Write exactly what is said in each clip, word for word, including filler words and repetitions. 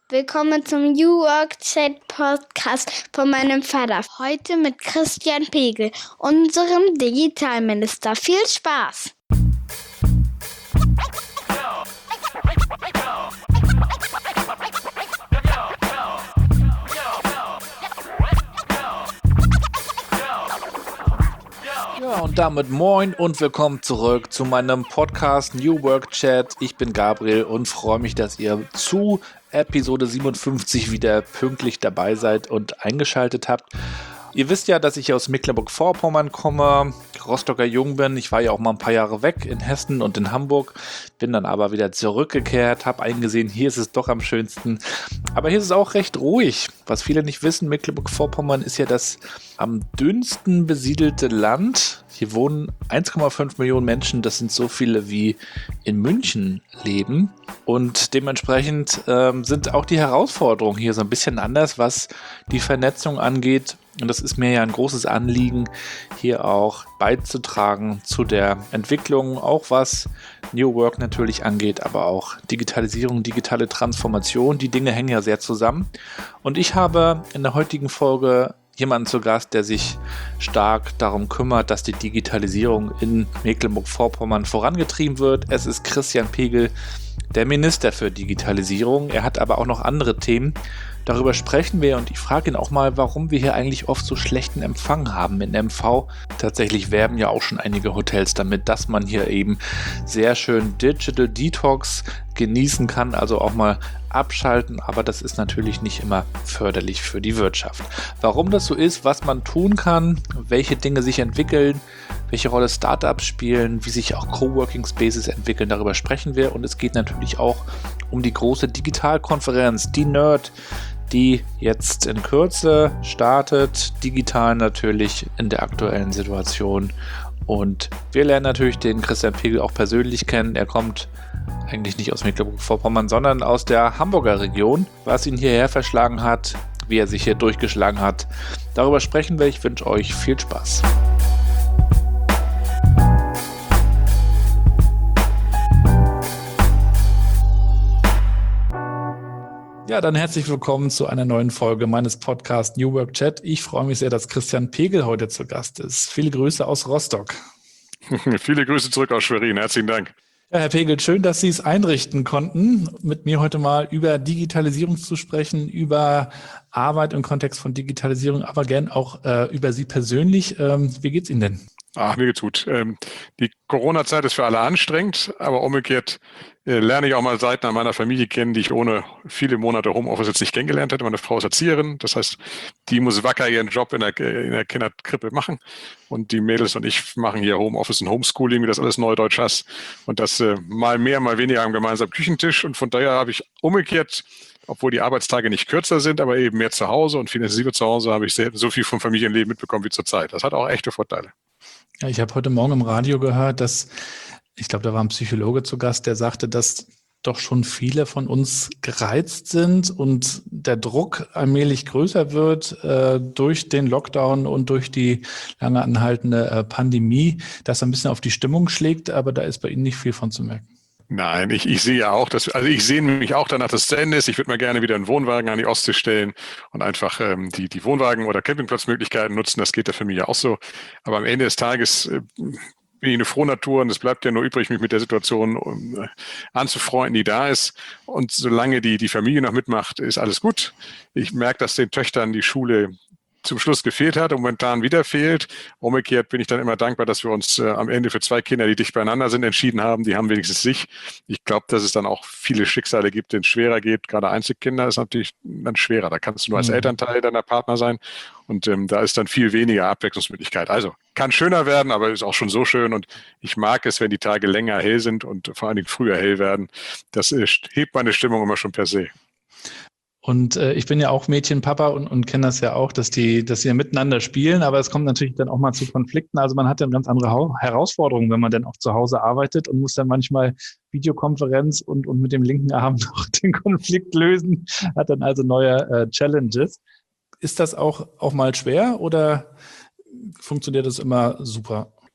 Willkommen zum New Work Chat Podcast von meinem Vater. Heute mit Christian Pegel, unserem Digitalminister. Viel Spaß! Ja, und damit moin und willkommen zurück zu meinem Podcast New Work Chat. Ich bin Gabriel und freue mich, dass ihr zu Episode siebenundfünfzig wieder pünktlich dabei seid und eingeschaltet habt. Ihr wisst ja, dass ich aus Mecklenburg-Vorpommern komme, Rostocker Jung bin. Ich war ja auch mal ein paar Jahre weg in Hessen und in Hamburg, bin dann aber wieder zurückgekehrt, habe eingesehen, hier ist es doch am schönsten. Aber hier ist es auch recht ruhig. Was viele nicht wissen, Mecklenburg-Vorpommern ist ja das am dünnsten besiedelte Land. Hier wohnen eins Komma fünf Millionen Menschen, das sind so viele wie in München leben. Und dementsprechend ähm, sind auch die Herausforderungen hier so ein bisschen anders, was die Vernetzung angeht. Und das ist mir ja ein großes Anliegen, hier auch beizutragen zu der Entwicklung, auch was New Work natürlich angeht, aber auch Digitalisierung, digitale Transformation. Die Dinge hängen ja sehr zusammen. Und ich habe in der heutigen Folge jemanden zu Gast, der sich stark darum kümmert, dass die Digitalisierung in Mecklenburg-Vorpommern vorangetrieben wird. Es ist Christian Pegel, der Minister für Digitalisierung. Er hat aber auch noch andere Themen. Darüber sprechen wir und ich frage ihn auch mal, warum wir hier eigentlich oft so schlechten Empfang haben in M V. Tatsächlich werben ja auch schon einige Hotels damit, dass man hier eben sehr schön Digital Detox genießen kann, also auch mal abschalten, aber das ist natürlich nicht immer förderlich für die Wirtschaft. Warum das so ist, was man tun kann, welche Dinge sich entwickeln, welche Rolle Startups spielen, wie sich auch Coworking Spaces entwickeln, darüber sprechen wir und es geht natürlich auch um die große Digitalkonferenz, die Nerd, die jetzt in Kürze startet, digital natürlich in der aktuellen Situation. Und wir lernen natürlich den Christian Pegel auch persönlich kennen. Er kommt eigentlich nicht aus Mecklenburg-Vorpommern, sondern aus der Hamburger Region. Was ihn hierher verschlagen hat, wie er sich hier durchgeschlagen hat, darüber sprechen wir. Ich wünsche euch viel Spaß. Ja, dann herzlich willkommen zu einer neuen Folge meines Podcasts New Work Chat. Ich freue mich sehr, dass Christian Pegel heute zu Gast ist. Viele Grüße aus Rostock. Viele Grüße zurück aus Schwerin. Herzlichen Dank. Ja, Herr Pegel, schön, dass Sie es einrichten konnten, mit mir heute mal über Digitalisierung zu sprechen, über Arbeit im Kontext von Digitalisierung, aber gern auch äh, über Sie persönlich. Ähm, wie geht's Ihnen denn? Ach, mir geht's gut. Ähm, die Corona-Zeit ist für alle anstrengend, aber umgekehrt äh, lerne ich auch mal Seiten an meiner Familie kennen, die ich ohne viele Monate Homeoffice jetzt nicht kennengelernt hätte. Meine Frau ist Erzieherin, das heißt, die muss wacker ihren Job in der, in der Kinderkrippe machen und die Mädels und ich machen hier Homeoffice und Homeschooling, wie das alles Neudeutsch heißt und das äh, mal mehr, mal weniger am gemeinsamen Küchentisch und von daher habe ich umgekehrt, obwohl die Arbeitstage nicht kürzer sind, aber eben mehr zu Hause und viel intensiver zu Hause, habe ich sehr, so viel vom Familienleben mitbekommen wie zurzeit. Das hat auch echte Vorteile. Ja, ich habe heute Morgen im Radio gehört, dass, ich glaube, da war ein Psychologe zu Gast, der sagte, dass doch schon viele von uns gereizt sind und der Druck allmählich größer wird äh, durch den Lockdown und durch die lange anhaltende äh, Pandemie, dass er ein bisschen auf die Stimmung schlägt, aber da ist bei Ihnen nicht viel von zu merken. Nein, ich, ich sehe ja auch, dass, also ich sehe mich auch danach, dass es zu Ende ist. Ich würde mal gerne wieder einen Wohnwagen an die Ostsee stellen und einfach ähm, die, die Wohnwagen- oder Campingplatzmöglichkeiten nutzen. Das geht ja für mich ja auch so. Aber am Ende des Tages äh, bin ich eine Frohnatur und es bleibt ja nur übrig, mich mit der Situation um, äh, anzufreunden, die da ist. Und solange die, die Familie noch mitmacht, ist alles gut. Ich merke, dass den Töchtern die Schule zum Schluss gefehlt hat und momentan wieder fehlt. Umgekehrt bin ich dann immer dankbar, dass wir uns äh, am Ende für zwei Kinder, die dicht beieinander sind, entschieden haben. Die haben wenigstens sich. Ich glaube, dass es dann auch viele Schicksale gibt, denen es schwerer geht. Gerade Einzelkinder ist natürlich dann schwerer. Da kannst du nur als mhm. Elternteil deiner Partner sein. Und ähm, da ist dann viel weniger Abwechslungsmöglichkeit. Also kann schöner werden, aber ist auch schon so schön. Und ich mag es, wenn die Tage länger hell sind und vor allen Dingen früher hell werden. Das äh, hebt meine Stimmung immer schon per se. Und äh, ich bin ja auch Mädchenpapa und, und kenne das ja auch, dass die, dass sie ja miteinander spielen, aber es kommt natürlich dann auch mal zu Konflikten. Also man hat dann ganz andere ha- Herausforderungen, wenn man dann auch zu Hause arbeitet und muss dann manchmal Videokonferenz und, und mit dem linken Arm noch den Konflikt lösen, hat dann also neue äh, Challenges. Ist das auch, auch mal schwer oder funktioniert das immer super?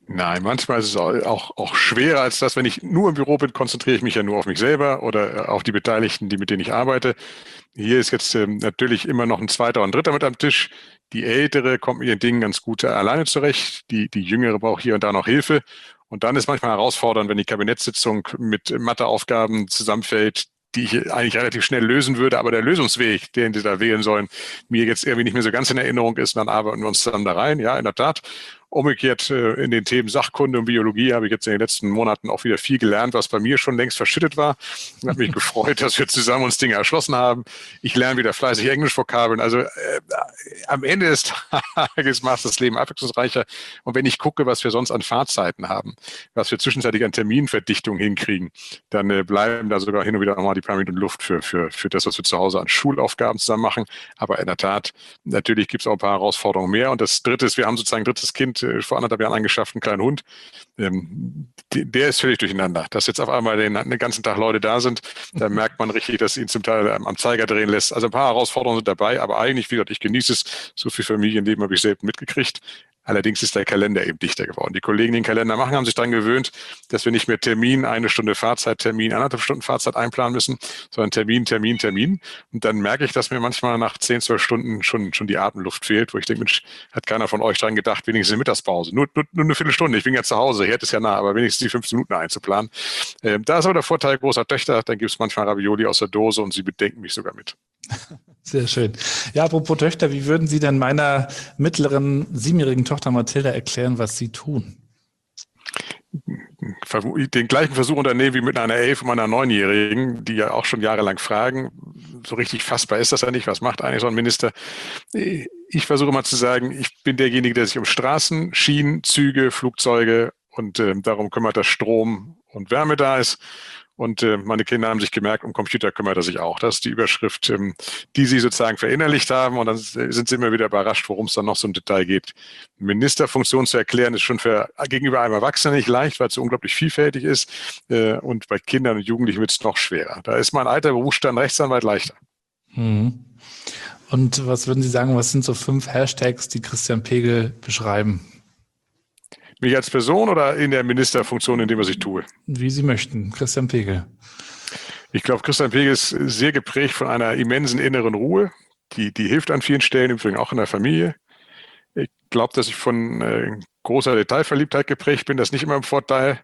Nein, manchmal ist es auch, auch schwerer als das. Wenn ich nur im Büro bin, konzentriere ich mich ja nur auf mich selber oder auf die Beteiligten, die mit denen ich arbeite. Hier ist jetzt ähm, natürlich immer noch ein zweiter und ein dritter mit am Tisch. Die Ältere kommt mit ihren Dingen ganz gut alleine zurecht. Die, die Jüngere braucht hier und da noch Hilfe. Und dann ist manchmal herausfordernd, wenn die Kabinettssitzung mit Matheaufgaben zusammenfällt, die ich eigentlich relativ schnell lösen würde, aber der Lösungsweg, den sie da wählen sollen, mir jetzt irgendwie nicht mehr so ganz in Erinnerung ist, dann arbeiten wir uns dann da rein. Ja, in der Tat. Umgekehrt äh, in den Themen Sachkunde und Biologie habe ich jetzt in den letzten Monaten auch wieder viel gelernt, was bei mir schon längst verschüttet war. Ich habe mich gefreut, dass wir zusammen uns Dinge erschlossen haben. Ich lerne wieder fleißig Englischvokabeln. Also äh, am Ende des Tages macht das Leben abwechslungsreicher. Und wenn ich gucke, was wir sonst an Fahrzeiten haben, was wir zwischenzeitlich an Terminverdichtung hinkriegen, dann äh, bleiben da sogar hin und wieder nochmal die paar Minuten Luft für, für, für das, was wir zu Hause an Schulaufgaben zusammen machen. Aber in der Tat, natürlich gibt es auch ein paar Herausforderungen mehr. Und das Dritte ist, wir haben sozusagen ein drittes Kind vor anderthalb Jahren angeschafft, einen kleinen Hund. Ähm, der ist völlig durcheinander. Dass jetzt auf einmal den, den ganzen Tag Leute da sind, da merkt man richtig, dass ihn zum Teil am Zeiger drehen lässt. Also ein paar Herausforderungen sind dabei, aber eigentlich, wie gesagt, ich genieße es. So viel Familienleben habe ich selten mitgekriegt. Allerdings ist der Kalender eben dichter geworden. Die Kollegen, die den Kalender machen, haben sich daran gewöhnt, dass wir nicht mehr Termin, eine Stunde Fahrzeit, Termin, anderthalb Stunden Fahrzeit einplanen müssen, sondern Termin, Termin, Termin. Und dann merke ich, dass mir manchmal nach zehn, zwölf Stunden schon, schon die Atemluft fehlt, wo ich denke, Mensch, hat keiner von euch dran gedacht, wenigstens eine Mittagspause. Nur, nur, nur eine Viertelstunde. Ich bin ja zu Hause, Herd ist ja nah, aber wenigstens die fünfzehn Minuten einzuplanen. Ähm, da ist aber der Vorteil großer Töchter, dann gibt es manchmal Ravioli aus der Dose und sie bedenken mich sogar mit. Sehr schön. Ja, apropos Töchter, wie würden Sie denn meiner mittleren siebenjährigen Tochter Mathilda erklären, was Sie tun? Den gleichen Versuch unternehmen wie mit einer elf- und einer neunjährigen, die ja auch schon jahrelang fragen. So richtig fassbar ist das ja nicht. Was macht eigentlich so ein Minister? Ich versuche mal zu sagen, ich bin derjenige, der sich um Straßen, Schienen, Züge, Flugzeuge und äh, darum kümmert, dass Strom und Wärme da ist. Und äh, meine Kinder haben sich gemerkt, um Computer kümmert er sich auch. Das ist die Überschrift, ähm, die sie sozusagen verinnerlicht haben. Und dann sind sie immer wieder überrascht, worum es dann noch so im Detail geht. Ministerfunktion zu erklären, ist schon für gegenüber einem Erwachsenen nicht leicht, weil es so unglaublich vielfältig ist. Äh, und bei Kindern und Jugendlichen wird es noch schwerer. Da ist mein alter Berufsstand Rechtsanwalt leichter. Hm. Und was würden Sie sagen, was sind so fünf Hashtags, die Christian Pegel beschreiben? Mich als Person oder in der Ministerfunktion, in dem was ich tue? Wie Sie möchten. Christian Pegel. Ich glaube, Christian Pegel ist sehr geprägt von einer immensen inneren Ruhe. Die, die hilft an vielen Stellen, im Übrigen auch in der Familie. Ich glaube, dass ich von äh, großer Detailverliebtheit geprägt bin. Das ist nicht immer ein Vorteil.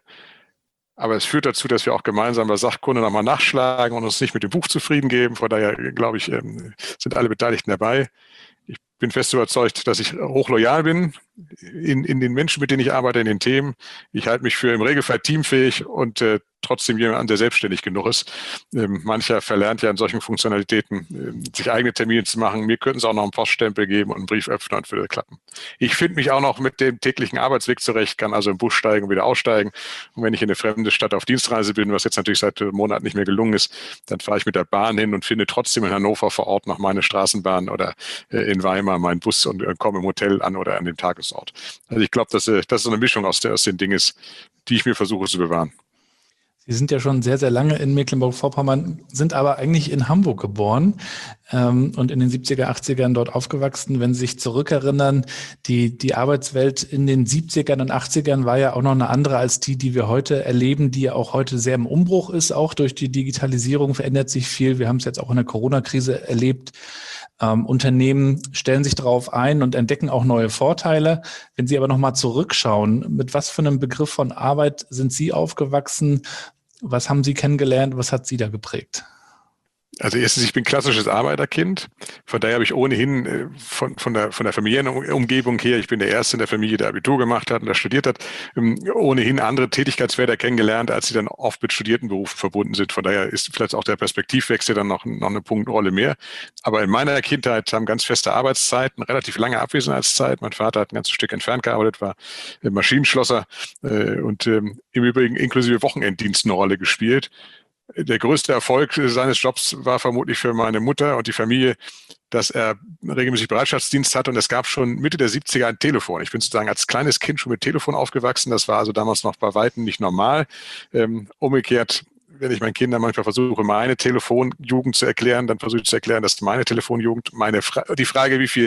Aber es führt dazu, dass wir auch gemeinsam bei Sachkunde nochmal nachschlagen und uns nicht mit dem Buch zufrieden geben. Von daher, glaube ich, ähm, sind alle Beteiligten dabei. Ich bin fest überzeugt, dass ich hochloyal bin in, in den Menschen, mit denen ich arbeite, in den Themen. Ich halte mich für im Regelfall teamfähig und äh, trotzdem jemand, der selbstständig genug ist. Ähm, mancher verlernt ja in solchen Funktionalitäten, äh, sich eigene Termine zu machen. Mir könnten sie auch noch einen Poststempel geben und einen Brieföffner und würde klappen. Ich finde mich auch noch mit dem täglichen Arbeitsweg zurecht, kann also im Bus steigen und wieder aussteigen. Und wenn ich in eine fremde Stadt auf Dienstreise bin, was jetzt natürlich seit Monaten nicht mehr gelungen ist, dann fahre ich mit der Bahn hin und finde trotzdem in Hannover vor Ort noch meine Straßenbahn oder äh, in Weimar meinen Bus und äh, komme im Hotel an oder an dem Tagesort. Also ich glaube, dass äh, das so eine Mischung aus, der, aus den Dingen ist, die ich mir versuche zu bewahren. Sie sind ja schon sehr, sehr lange in Mecklenburg-Vorpommern, sind aber eigentlich in Hamburg geboren ähm, und in den siebziger, achtzigern dort aufgewachsen. Wenn Sie sich zurückerinnern, die, die Arbeitswelt in den siebzigern und achtzigern war ja auch noch eine andere als die, die wir heute erleben, die ja auch heute sehr im Umbruch ist. Auch durch die Digitalisierung verändert sich viel. Wir haben es jetzt auch in der Corona-Krise erlebt. Ähm, Unternehmen stellen sich darauf ein und entdecken auch neue Vorteile. Wenn Sie aber nochmal zurückschauen, mit was für einem Begriff von Arbeit sind Sie aufgewachsen? Was haben Sie kennengelernt? Was hat Sie da geprägt? Also erstens, ich bin klassisches Arbeiterkind. Von daher habe ich ohnehin äh, von, von, der, von der familiären Umgebung her, ich bin der Erste in der Familie, der Abitur gemacht hat und der studiert hat, ähm, ohnehin andere Tätigkeitsfelder kennengelernt, als sie dann oft mit studierten Berufen verbunden sind. Von daher ist vielleicht auch der Perspektivwechsel dann noch, noch eine Punktrolle mehr. Aber in meiner Kindheit haben ganz feste Arbeitszeiten, relativ lange Abwesenheitszeit. Mein Vater hat ein ganzes Stück entfernt gearbeitet, war äh, Maschinenschlosser äh, und ähm, im Übrigen inklusive Wochenenddienst eine Rolle gespielt. Der größte Erfolg seines Jobs war vermutlich für meine Mutter und die Familie, dass er regelmäßig Bereitschaftsdienst hatte und es gab schon Mitte der siebziger ein Telefon. Ich bin sozusagen als kleines Kind schon mit Telefon aufgewachsen. Das war also damals noch bei Weitem nicht normal. Ähm, umgekehrt, wenn ich meinen Kindern manchmal versuche, meine Telefonjugend zu erklären, dann versuche ich zu erklären, dass meine Telefonjugend, meine Fra- die Frage, wie viel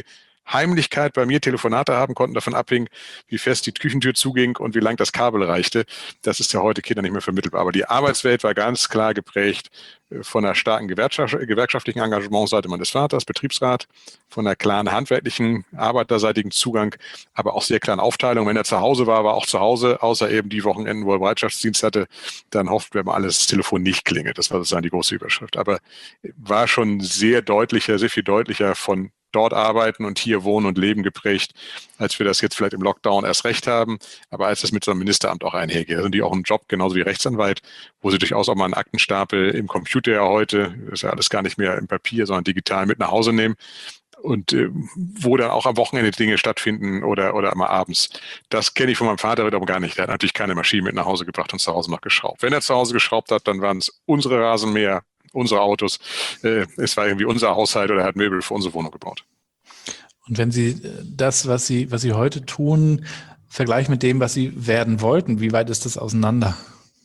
Heimlichkeit bei mir Telefonate haben konnten, davon abhing, wie fest die Küchentür zuging und wie lang das Kabel reichte. Das ist ja heute Kindern nicht mehr vermittelbar. Aber die Arbeitswelt war ganz klar geprägt von einer starken Gewerkschaft, gewerkschaftlichen Engagementseite meines Vaters, Betriebsrat, von einer klaren handwerklichen, arbeiterseitigen Zugang, aber auch sehr klaren Aufteilung. Wenn er zu Hause war, war auch zu Hause, außer eben die Wochenenden, wo er Bereitschaftsdienst hatte, dann hofft, wenn man alles, das Telefon nicht klingelt. Das war sozusagen die große Überschrift. Aber war schon sehr deutlicher, sehr viel deutlicher von dort arbeiten und hier wohnen und leben geprägt, als wir das jetzt vielleicht im Lockdown erst recht haben, aber als das mit so einem Ministeramt auch einhergeht. Also die auch einen Job, genauso wie Rechtsanwalt, wo sie durchaus auch mal einen Aktenstapel im Computer ja heute, ist ja alles gar nicht mehr im Papier, sondern digital mit nach Hause nehmen und äh, wo dann auch am Wochenende Dinge stattfinden oder oder immer abends. Das kenne ich von meinem Vater wiederum gar nicht. Der hat natürlich keine Maschine mit nach Hause gebracht und zu Hause noch geschraubt. Wenn er zu Hause geschraubt hat, dann waren es unsere Rasenmäher, unsere Autos. Äh, es war irgendwie unser Haushalt oder er hat Möbel für unsere Wohnung gebaut. Und wenn Sie das, was Sie, was Sie heute tun, vergleichen mit dem, was Sie werden wollten, wie weit ist das auseinander?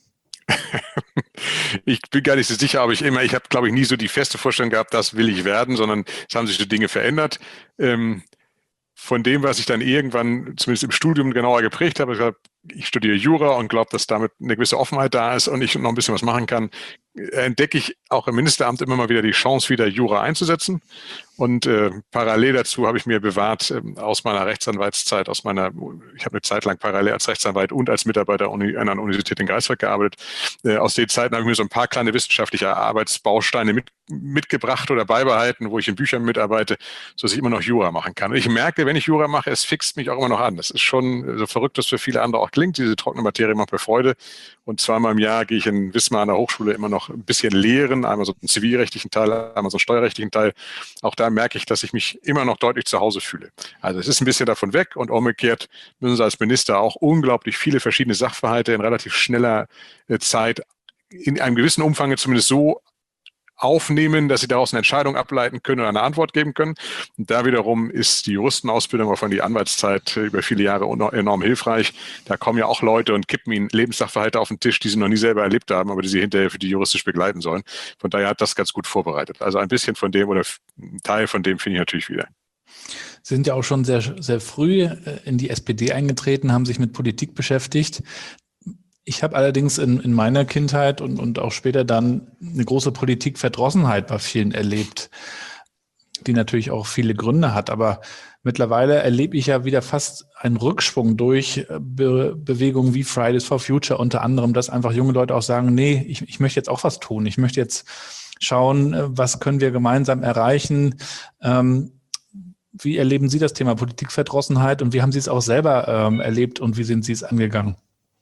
Ich bin gar nicht so sicher, aber ich immer, ich habe, glaube ich, nie so die feste Vorstellung gehabt, das will ich werden, sondern es haben sich so Dinge verändert. Ähm, von dem, was ich dann irgendwann, zumindest im Studium, genauer geprägt habe, ich, glaub, ich studiere Jura und glaube, dass damit eine gewisse Offenheit da ist und ich noch ein bisschen was machen kann, entdecke ich auch im Ministeramt immer mal wieder die Chance, wieder Jura einzusetzen. Und äh, parallel dazu habe ich mir bewahrt, äh, aus meiner Rechtsanwaltszeit, aus meiner, ich habe eine Zeit lang parallel als Rechtsanwalt und als Mitarbeiter an einer Universität in Greifswald gearbeitet. Äh, aus den Zeiten habe ich mir so ein paar kleine wissenschaftliche Arbeitsbausteine mit, mitgebracht oder beibehalten, wo ich in Büchern mitarbeite, sodass ich immer noch Jura machen kann. Und ich merke, wenn ich Jura mache, es fixt mich auch immer noch an. Das ist schon so verrückt, dass für viele andere auch klingt. Diese trockene Materie macht mir Freude. Und zweimal im Jahr gehe ich in Wismar an der Hochschule immer noch ein bisschen lehren, einmal so einen zivilrechtlichen Teil, einmal so einen steuerrechtlichen Teil. Auch da merke ich, dass ich mich immer noch deutlich zu Hause fühle. Also es ist ein bisschen davon weg und umgekehrt müssen Sie als Minister auch unglaublich viele verschiedene Sachverhalte in relativ schneller Zeit in einem gewissen Umfang zumindest so aufnehmen, dass sie daraus eine Entscheidung ableiten können oder eine Antwort geben können. Und da wiederum ist die Juristenausbildung, auch von die Anwaltszeit über viele Jahre enorm hilfreich. Da kommen ja auch Leute und kippen ihnen Lebenssachverhalte auf den Tisch, die sie noch nie selber erlebt haben, aber die sie hinterher für die juristisch begleiten sollen. Von daher hat das ganz gut vorbereitet. Also ein bisschen von dem oder ein Teil von dem finde ich natürlich wieder. Sie sind ja auch schon sehr, sehr früh in die S P D eingetreten, haben sich mit Politik beschäftigt. Ich habe allerdings in, in meiner Kindheit und, und auch später dann eine große Politikverdrossenheit bei vielen erlebt, die natürlich auch viele Gründe hat. Aber mittlerweile erlebe ich ja wieder fast einen Rückschwung durch Be- Bewegungen wie Fridays for Future unter anderem, dass einfach junge Leute auch sagen, nee, ich, ich möchte jetzt auch was tun. Ich möchte jetzt schauen, was können wir gemeinsam erreichen. Ähm, wie erleben Sie das Thema Politikverdrossenheit und wie haben Sie es auch selber ähm, erlebt und wie sind Sie es angegangen?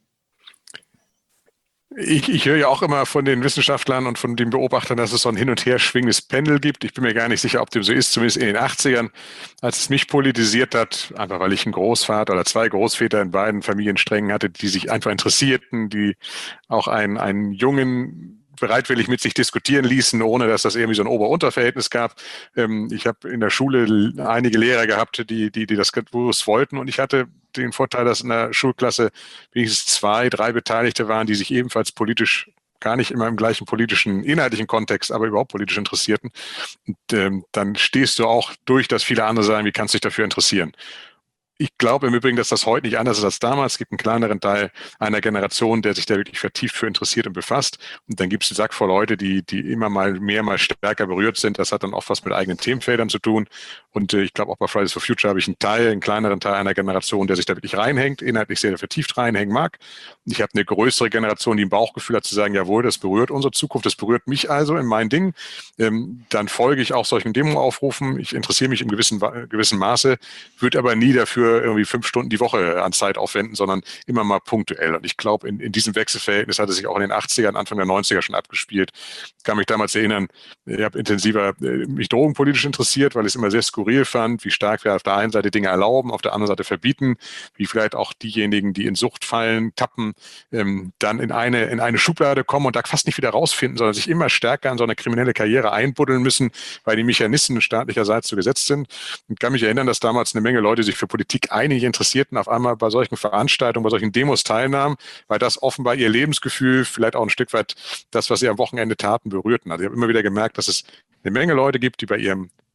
Ich, ich höre ja auch immer von den Wissenschaftlern und von den Beobachtern, dass es so ein hin und her schwingendes Pendel gibt. Ich bin mir gar nicht sicher, ob dem so ist, zumindest in den achtzigern, als es mich politisiert hat, einfach weil ich einen Großvater oder zwei Großväter in beiden Familiensträngen hatte, die sich einfach interessierten, die auch einen, einen jungen bereitwillig mit sich diskutieren ließen, ohne dass das irgendwie so ein Ober-Unter-Verhältnis gab. Ich habe in der Schule einige Lehrer gehabt, die, die, die das bewusst wollten und ich hatte den Vorteil, dass in der Schulklasse wenigstens zwei, drei Beteiligte waren, die sich ebenfalls politisch gar nicht immer im gleichen politischen, inhaltlichen Kontext, aber überhaupt politisch interessierten. Und ähm, dann stehst du auch durch, dass viele andere sagen, wie kannst du dich dafür interessieren? Ich glaube im Übrigen, dass das heute nicht anders ist als damals. Es gibt einen kleineren Teil einer Generation, der sich da wirklich vertieft für interessiert und befasst. Und dann gibt es einen Sack voll Leute, die, die immer mal mehr, mal stärker berührt sind. Das hat dann oft was mit eigenen Themenfeldern zu tun. Und äh, ich glaube, auch bei Fridays for Future habe ich einen Teil, einen kleineren Teil einer Generation, der sich da wirklich reinhängt, inhaltlich sehr vertieft reinhängen mag. Ich habe eine größere Generation, die ein Bauchgefühl hat, zu sagen, jawohl, das berührt unsere Zukunft, das berührt mich also in mein Ding. Ähm, dann folge ich auch solchen Demo-Aufrufen. Ich interessiere mich im gewissen, gewissen Maße, würde aber nie dafür irgendwie fünf Stunden die Woche an Zeit aufwenden, sondern immer mal punktuell. Und ich glaube, in, in diesem Wechselverhältnis hat es sich auch in den achtzigern, Anfang der neunziger schon abgespielt. Ich kann mich damals erinnern, ich habe intensiver mich drogenpolitisch interessiert, weil ich es immer sehr skurril fand, wie stark wir auf der einen Seite Dinge erlauben, auf der anderen Seite verbieten, wie vielleicht auch diejenigen, die in Sucht fallen, tappen, ähm, dann in eine, in eine Schublade kommen und da fast nicht wieder rausfinden, sondern sich immer stärker in so eine kriminelle Karriere einbuddeln müssen, weil die Mechanismen staatlicherseits so gesetzt sind. Ich kann mich erinnern, dass damals eine Menge Leute sich für Politik einige Interessierten auf einmal bei solchen Veranstaltungen, bei solchen Demos teilnahmen, weil das offenbar ihr Lebensgefühl, vielleicht auch ein Stück weit das, was sie am Wochenende taten, berührten. Also ich habe immer wieder gemerkt, dass es eine Menge Leute gibt, die bei ihrem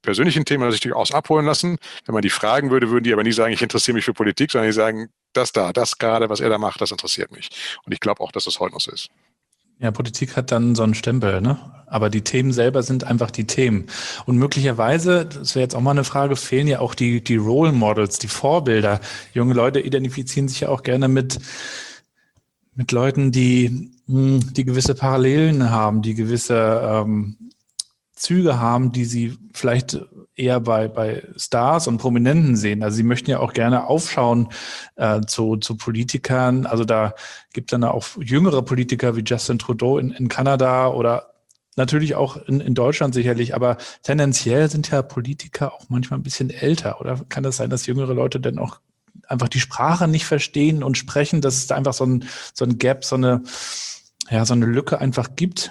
persönlichen Themen sich durchaus abholen lassen. Wenn man die fragen würde, würden die aber nie sagen, ich interessiere mich für Politik, sondern die sagen, das da, das gerade, was er da macht, das interessiert mich. Und ich glaube auch, dass das heute noch so ist. Ja, Politik hat dann so einen Stempel, ne? Aber die Themen selber sind einfach die Themen. Und möglicherweise, das wäre jetzt auch mal eine Frage, fehlen ja auch die, die Role Models, die Vorbilder. Junge Leute identifizieren sich ja auch gerne mit, mit Leuten, die, die gewisse Parallelen haben, die gewisse ähm, Züge haben, die sie vielleicht eher bei, bei Stars und Prominenten sehen. Also sie möchten ja auch gerne aufschauen äh, zu, zu Politikern. Also da gibt es dann auch jüngere Politiker wie Justin Trudeau in, in Kanada oder natürlich auch in, in Deutschland sicherlich. Aber tendenziell sind ja Politiker auch manchmal ein bisschen älter. Oder kann das sein, dass jüngere Leute dann auch einfach die Sprache nicht verstehen und sprechen, dass es da einfach so ein, so ein Gap, so eine, ja, so eine Lücke einfach gibt?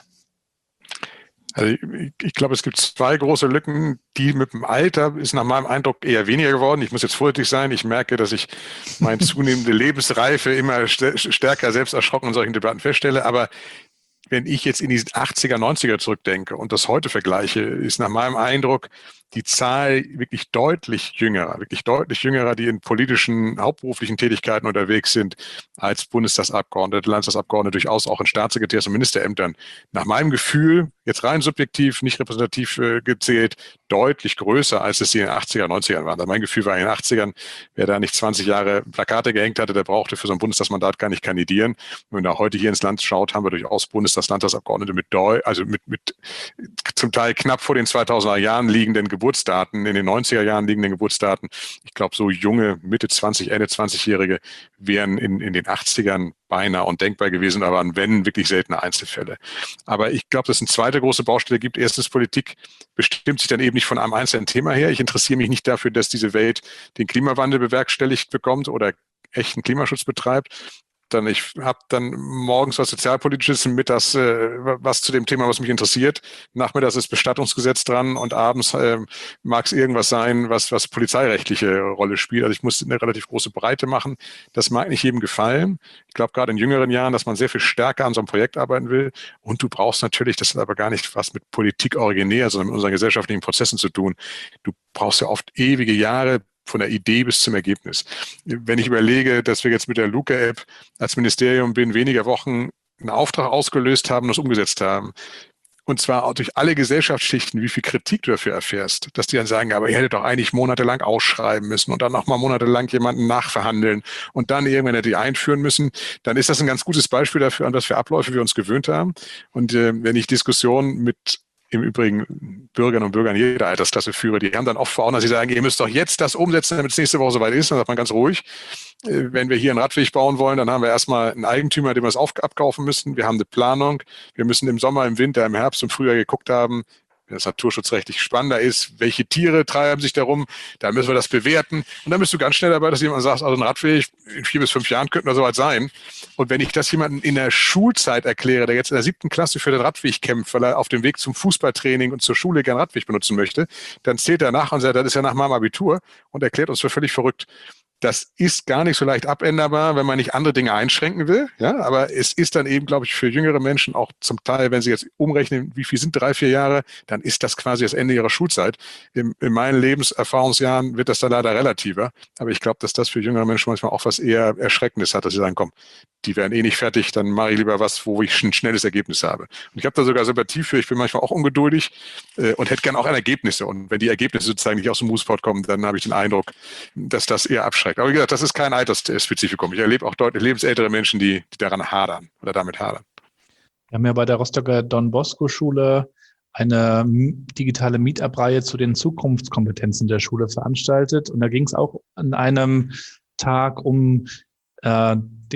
Also ich, ich glaube, es gibt zwei große Lücken, die mit dem Alter ist nach meinem Eindruck eher weniger geworden. Ich muss jetzt vorsichtig sein. Ich merke, dass ich meine zunehmende Lebensreife immer st- stärker selbst erschrocken in solchen Debatten feststelle. Aber wenn ich jetzt in die achtziger, neunziger zurückdenke und das heute vergleiche, ist nach meinem Eindruck die Zahl wirklich deutlich jüngerer, wirklich deutlich jüngerer, die in politischen, hauptberuflichen Tätigkeiten unterwegs sind, als Bundestagsabgeordnete, Landtagsabgeordnete, durchaus auch in Staatssekretärs- und Ministerämtern. Nach meinem Gefühl, jetzt rein subjektiv, nicht repräsentativ äh, gezählt, deutlich größer, als es sie in den achtziger, neunzigern waren. Also mein Gefühl war in den achtzigern, wer da nicht zwanzig Jahre Plakate gehängt hatte, der brauchte für so ein Bundestagsmandat gar nicht kandidieren. Wenn man da heute hier ins Land schaut, haben wir durchaus Bundestags-, Landtagsabgeordnete mit, Deu- also mit, mit zum Teil knapp vor den zweitausender Jahren liegenden Geburtsdaten, in den neunziger Jahren liegenden Geburtsdaten. Ich glaube, so junge, Mitte zwanzig, Ende zwanzigjährige wären in, in den achtzigern beinahe undenkbar gewesen, aber wenn, wirklich seltene Einzelfälle. Aber ich glaube, dass es eine zweite große Baustelle gibt. Erstens, Politik bestimmt sich dann eben nicht von einem einzelnen Thema her. Ich interessiere mich nicht dafür, dass diese Welt den Klimawandel bewerkstelligt bekommt oder echten Klimaschutz betreibt. Dann ich habe dann morgens was Sozialpolitisches, mittags äh, was zu dem Thema, was mich interessiert. Nachmittags ist Bestattungsgesetz dran und abends äh, mag es irgendwas sein, was was polizeirechtliche Rolle spielt. Also ich muss eine relativ große Breite machen. Das mag nicht jedem gefallen. Ich glaube gerade in jüngeren Jahren, dass man sehr viel stärker an so einem Projekt arbeiten will. Und du brauchst natürlich, das hat aber gar nicht was mit Politik originär, sondern mit unseren gesellschaftlichen Prozessen zu tun. Du brauchst ja oft ewige Jahre, von der Idee bis zum Ergebnis. Wenn ich überlege, dass wir jetzt mit der Luca-App als Ministerium binnen weniger Wochen einen Auftrag ausgelöst haben und das umgesetzt haben, und zwar auch durch alle Gesellschaftsschichten, wie viel Kritik du dafür erfährst, dass die dann sagen, aber ihr hättet doch eigentlich monatelang ausschreiben müssen und dann nochmal monatelang jemanden nachverhandeln und dann irgendwann hätte die einführen müssen, dann ist das ein ganz gutes Beispiel dafür, an was für Abläufe wir uns gewöhnt haben. Und äh, wenn ich Diskussionen mit im Übrigen Bürgerinnen und Bürgern jeder Altersklasse führe, die haben dann oft vor Augen, dass sie sagen, ihr müsst doch jetzt das umsetzen, damit es nächste Woche soweit ist. Dann sagt man ganz ruhig, wenn wir hier einen Radweg bauen wollen, dann haben wir erstmal einen Eigentümer, dem wir es auf, abkaufen müssen. Wir haben eine Planung. Wir müssen im Sommer, im Winter, im Herbst, im Frühjahr geguckt haben, wenn das naturschutzrechtlich spannender ist, welche Tiere treiben sich darum, da müssen wir das bewerten. Und dann bist du ganz schnell dabei, dass jemand sagt, also ein Radweg in vier bis fünf Jahren könnte er soweit sein. Und wenn ich das jemandem in der Schulzeit erkläre, der jetzt in der siebten Klasse für den Radweg kämpft, weil er auf dem Weg zum Fußballtraining und zur Schule gern Radweg benutzen möchte, dann zählt er nach und sagt, das ist ja nach meinem Abitur und erklärt uns für völlig verrückt. Das ist gar nicht so leicht abänderbar, wenn man nicht andere Dinge einschränken will. Ja, aber es ist dann eben, glaube ich, für jüngere Menschen auch zum Teil, wenn sie jetzt umrechnen, wie viel sind drei, vier Jahre, dann ist das quasi das Ende ihrer Schulzeit. In, in meinen Lebenserfahrungsjahren wird das dann leider relativer. Aber ich glaube, dass das für jüngere Menschen manchmal auch was eher Erschreckendes hat, dass sie sagen, komm, die werden eh nicht fertig, dann mache ich lieber was, wo ich ein schnelles Ergebnis habe. Und ich habe da sogar Sympathie für, ich bin manchmal auch ungeduldig äh, und hätte gerne auch Ergebnisse. Und wenn die Ergebnisse sozusagen nicht aus dem Moosepot kommen, dann habe ich den Eindruck, dass das eher abschreckt. Aber wie gesagt, das ist kein Altersspezifikum. Ich erlebe auch deutlich lebensältere Menschen, die, die daran hadern oder damit hadern. Wir haben ja bei der Rostocker Don Bosco Schule eine digitale Meetup-Reihe zu den Zukunftskompetenzen der Schule veranstaltet. Und da ging es auch an einem Tag um äh,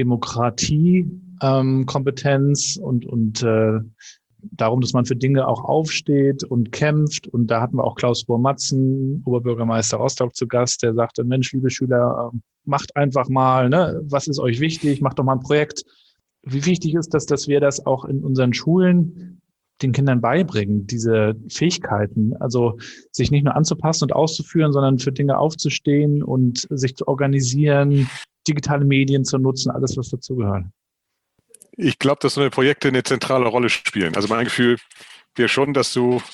Demokratiekompetenz ähm, und, und äh, darum, dass man für Dinge auch aufsteht und kämpft. Und da hatten wir auch Klaus Bohr-Matzen, Oberbürgermeister Rostock, zu Gast, der sagte, Mensch, liebe Schüler, macht einfach mal, ne, was ist euch wichtig, macht doch mal ein Projekt. Wie wichtig ist das, dass wir das auch in unseren Schulen den Kindern beibringen, diese Fähigkeiten, also sich nicht nur anzupassen und auszuführen, sondern für Dinge aufzustehen und sich zu organisieren, digitale Medien zu nutzen, alles, was dazugehört. Ich glaube, dass so eine Projekte eine zentrale Rolle spielen. Also mein Gefühl wäre schon, dass du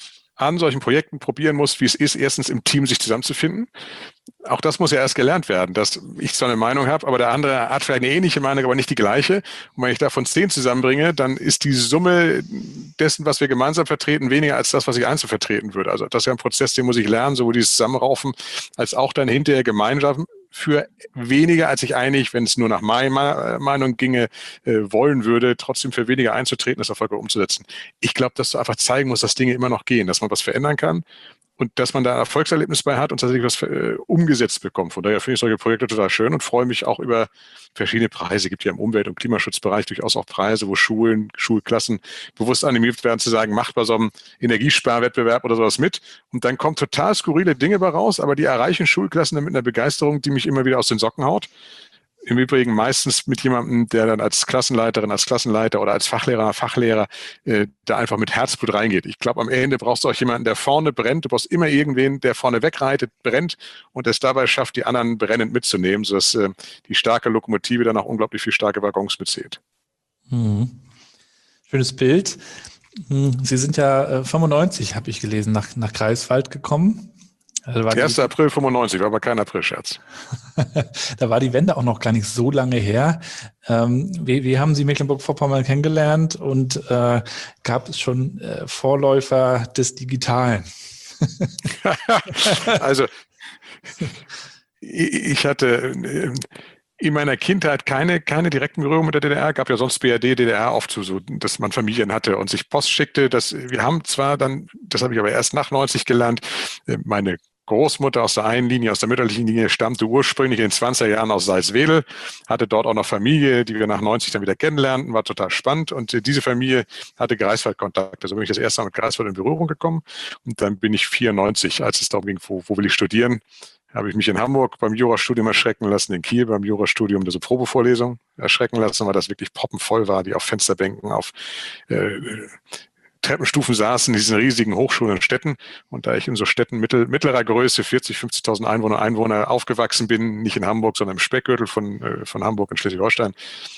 an solchen Projekten probieren muss, wie es ist, erstens im Team sich zusammenzufinden. Auch das muss ja erst gelernt werden, dass ich zwar eine Meinung habe, aber der andere hat vielleicht eine ähnliche Meinung, aber nicht die gleiche. Und wenn ich davon zehn zusammenbringe, dann ist die Summe dessen, was wir gemeinsam vertreten, weniger als das, was ich einzeln vertreten würde. Also das ist ja ein Prozess, den muss ich lernen, sowohl dieses Zusammenraufen, als auch dann hinterher gemeinsam für weniger, als ich eigentlich, wenn es nur nach meiner Meinung ginge, äh, wollen würde, trotzdem für weniger einzutreten, das erfolgreich umzusetzen. Ich glaube, dass du einfach zeigen musst, dass Dinge immer noch gehen, dass man was verändern kann und dass man da ein Erfolgserlebnis bei hat und tatsächlich was äh, umgesetzt bekommt. Von daher finde ich solche Projekte total schön und freue mich auch über verschiedene Preise. Es gibt ja im Umwelt- und Klimaschutzbereich durchaus auch Preise, wo Schulen, Schulklassen bewusst animiert werden zu sagen, macht bei so einem Energiesparwettbewerb oder sowas mit. Und dann kommen total skurrile Dinge bei raus, aber die erreichen Schulklassen dann mit einer Begeisterung, die mich immer wieder aus den Socken haut. Im Übrigen meistens mit jemandem, der dann als Klassenleiterin, als Klassenleiter oder als Fachlehrer, Fachlehrer äh, da einfach mit Herzblut reingeht. Ich glaube, am Ende brauchst du auch jemanden, der vorne brennt. Du brauchst immer irgendwen, der vorne wegreitet, brennt und es dabei schafft, die anderen brennend mitzunehmen, sodass äh, die starke Lokomotive dann auch unglaublich viel starke Waggons mitzählt. Hm. Schönes Bild. Sie sind ja äh, fünfundneunzig, habe ich gelesen, nach, nach Greifswald gekommen. Also erster April fünfundneunzig, war aber kein Aprilscherz. Da war die Wende auch noch gar nicht so lange her. Ähm, wie, wie haben Sie Mecklenburg-Vorpommern kennengelernt und äh, gab es schon äh, Vorläufer des Digitalen? Also ich hatte in meiner Kindheit keine, keine direkten Berührungen mit der D D R, gab ja sonst B R D, D D R oft so, dass man Familien hatte und sich Post schickte. Das, wir haben zwar dann, das habe ich aber erst nach neunzig gelernt, meine Großmutter aus der einen Linie, aus der mütterlichen Linie, stammte ursprünglich in den zwanziger Jahren aus Salzwedel, hatte dort auch noch Familie, die wir nach neunzig dann wieder kennenlernten, war total spannend und diese Familie hatte Greifswald-Kontakt. Also bin ich das erste Mal mit Greifswald in Berührung gekommen und dann bin ich vierundneunzig, als es darum ging, wo, wo will ich studieren, habe ich mich in Hamburg beim Jurastudium erschrecken lassen, in Kiel beim Jurastudium diese Probevorlesung erschrecken lassen, weil das wirklich poppenvoll war, die auf Fensterbänken, auf äh, Treppenstufen saßen in diesen riesigen Hochschulen und Städten. Und da ich in so Städten mittel, mittlerer Größe, vierzig, fünfzigtausend Einwohner, Einwohner aufgewachsen bin, nicht in Hamburg, sondern im Speckgürtel von, äh, von Hamburg in Schleswig-Holstein,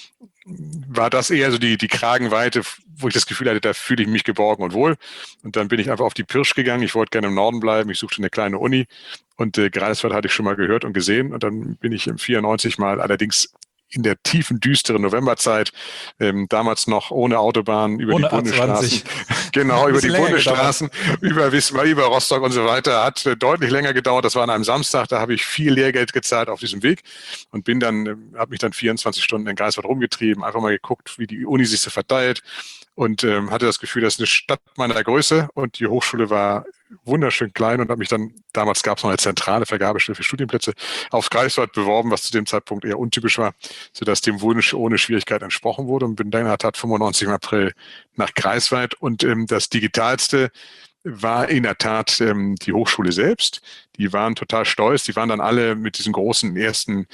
war das eher so die, die Kragenweite, wo ich das Gefühl hatte, da fühle ich mich geborgen und wohl. Und dann bin ich einfach auf die Pirsch gegangen. Ich wollte gerne im Norden bleiben. Ich suchte eine kleine Uni. Und äh, Greifswald hatte ich schon mal gehört und gesehen. Und dann bin ich im vierundneunzig mal allerdings in der tiefen, düsteren Novemberzeit, ähm, damals noch ohne Autobahn, über ohne die Bundesstraßen, genau, über die Bundesstraßen, über Wismar, über Rostock und so weiter, hat äh, deutlich länger gedauert. Das war an einem Samstag, da habe ich viel Lehrgeld gezahlt auf diesem Weg und bin dann, äh, habe mich dann vierundzwanzig Stunden in Greifswald rumgetrieben, einfach mal geguckt, wie die Uni sich so verteilt und ähm, hatte das Gefühl, das ist eine Stadt meiner Größe und die Hochschule war wunderschön klein und habe mich dann, damals gab es noch eine zentrale Vergabestelle für Studienplätze, auf Greifswald beworben, was zu dem Zeitpunkt eher untypisch war, sodass dem Wunsch ohne Schwierigkeit entsprochen wurde und bin dann in der Tat fünfundneunzig im April nach Greifswald und ähm, das Digitalste war in der Tat ähm, die Hochschule selbst. Die waren total stolz. Die waren dann alle mit diesen großen ersten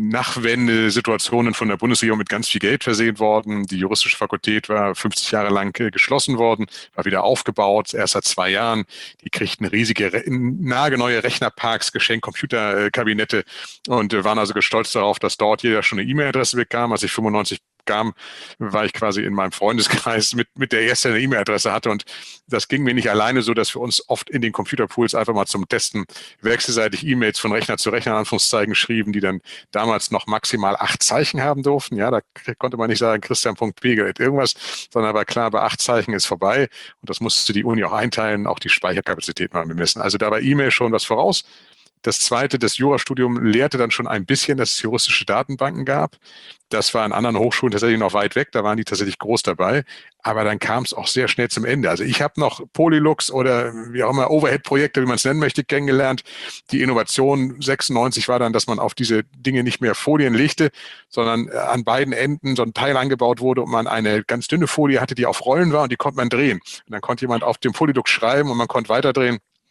Nachwendesituationen von der Bundesregierung mit ganz viel Geld versehen worden. Die juristische Fakultät war fünfzig Jahre lang äh, geschlossen worden, war wieder aufgebaut, erst seit zwei Jahren. Die kriegten riesige, nagelneue Rechnerparks, geschenkt Computerkabinette und äh, waren also stolz darauf, dass dort jeder schon eine E-Mail-Adresse bekam. Als ich fünfundneunzig kam, war ich quasi in meinem Freundeskreis mit, mit der ersten eine E-Mail-Adresse hatte und das ging mir nicht alleine so, dass wir uns oft in den Computerpools einfach mal zum Testen wechselseitig E-Mails von Rechner zu Rechner in Anführungszeichen schrieben, die dann damals noch maximal acht Zeichen haben durften. Ja, da konnte man nicht sagen, Christian.pegel irgendwas, sondern war klar, bei acht Zeichen ist vorbei und das musste die Uni auch einteilen, auch die Speicherkapazität mal bemessen. Also da war E-Mail schon was voraus. Das zweite, das Jurastudium lehrte dann schon ein bisschen, dass es juristische Datenbanken gab. Das war an anderen Hochschulen tatsächlich noch weit weg, da waren die tatsächlich groß dabei. Aber dann kam es auch sehr schnell zum Ende. Also ich habe noch Polylux oder wie auch immer Overhead-Projekte, wie man es nennen möchte, kennengelernt. Die Innovation sechsundneunzig war dann, dass man auf diese Dinge nicht mehr Folien legte, sondern an beiden Enden so ein Teil angebaut wurde und man eine ganz dünne Folie hatte, die auf Rollen war und die konnte man drehen. Und dann konnte jemand auf dem Polylux schreiben und man konnte weiterdrehen.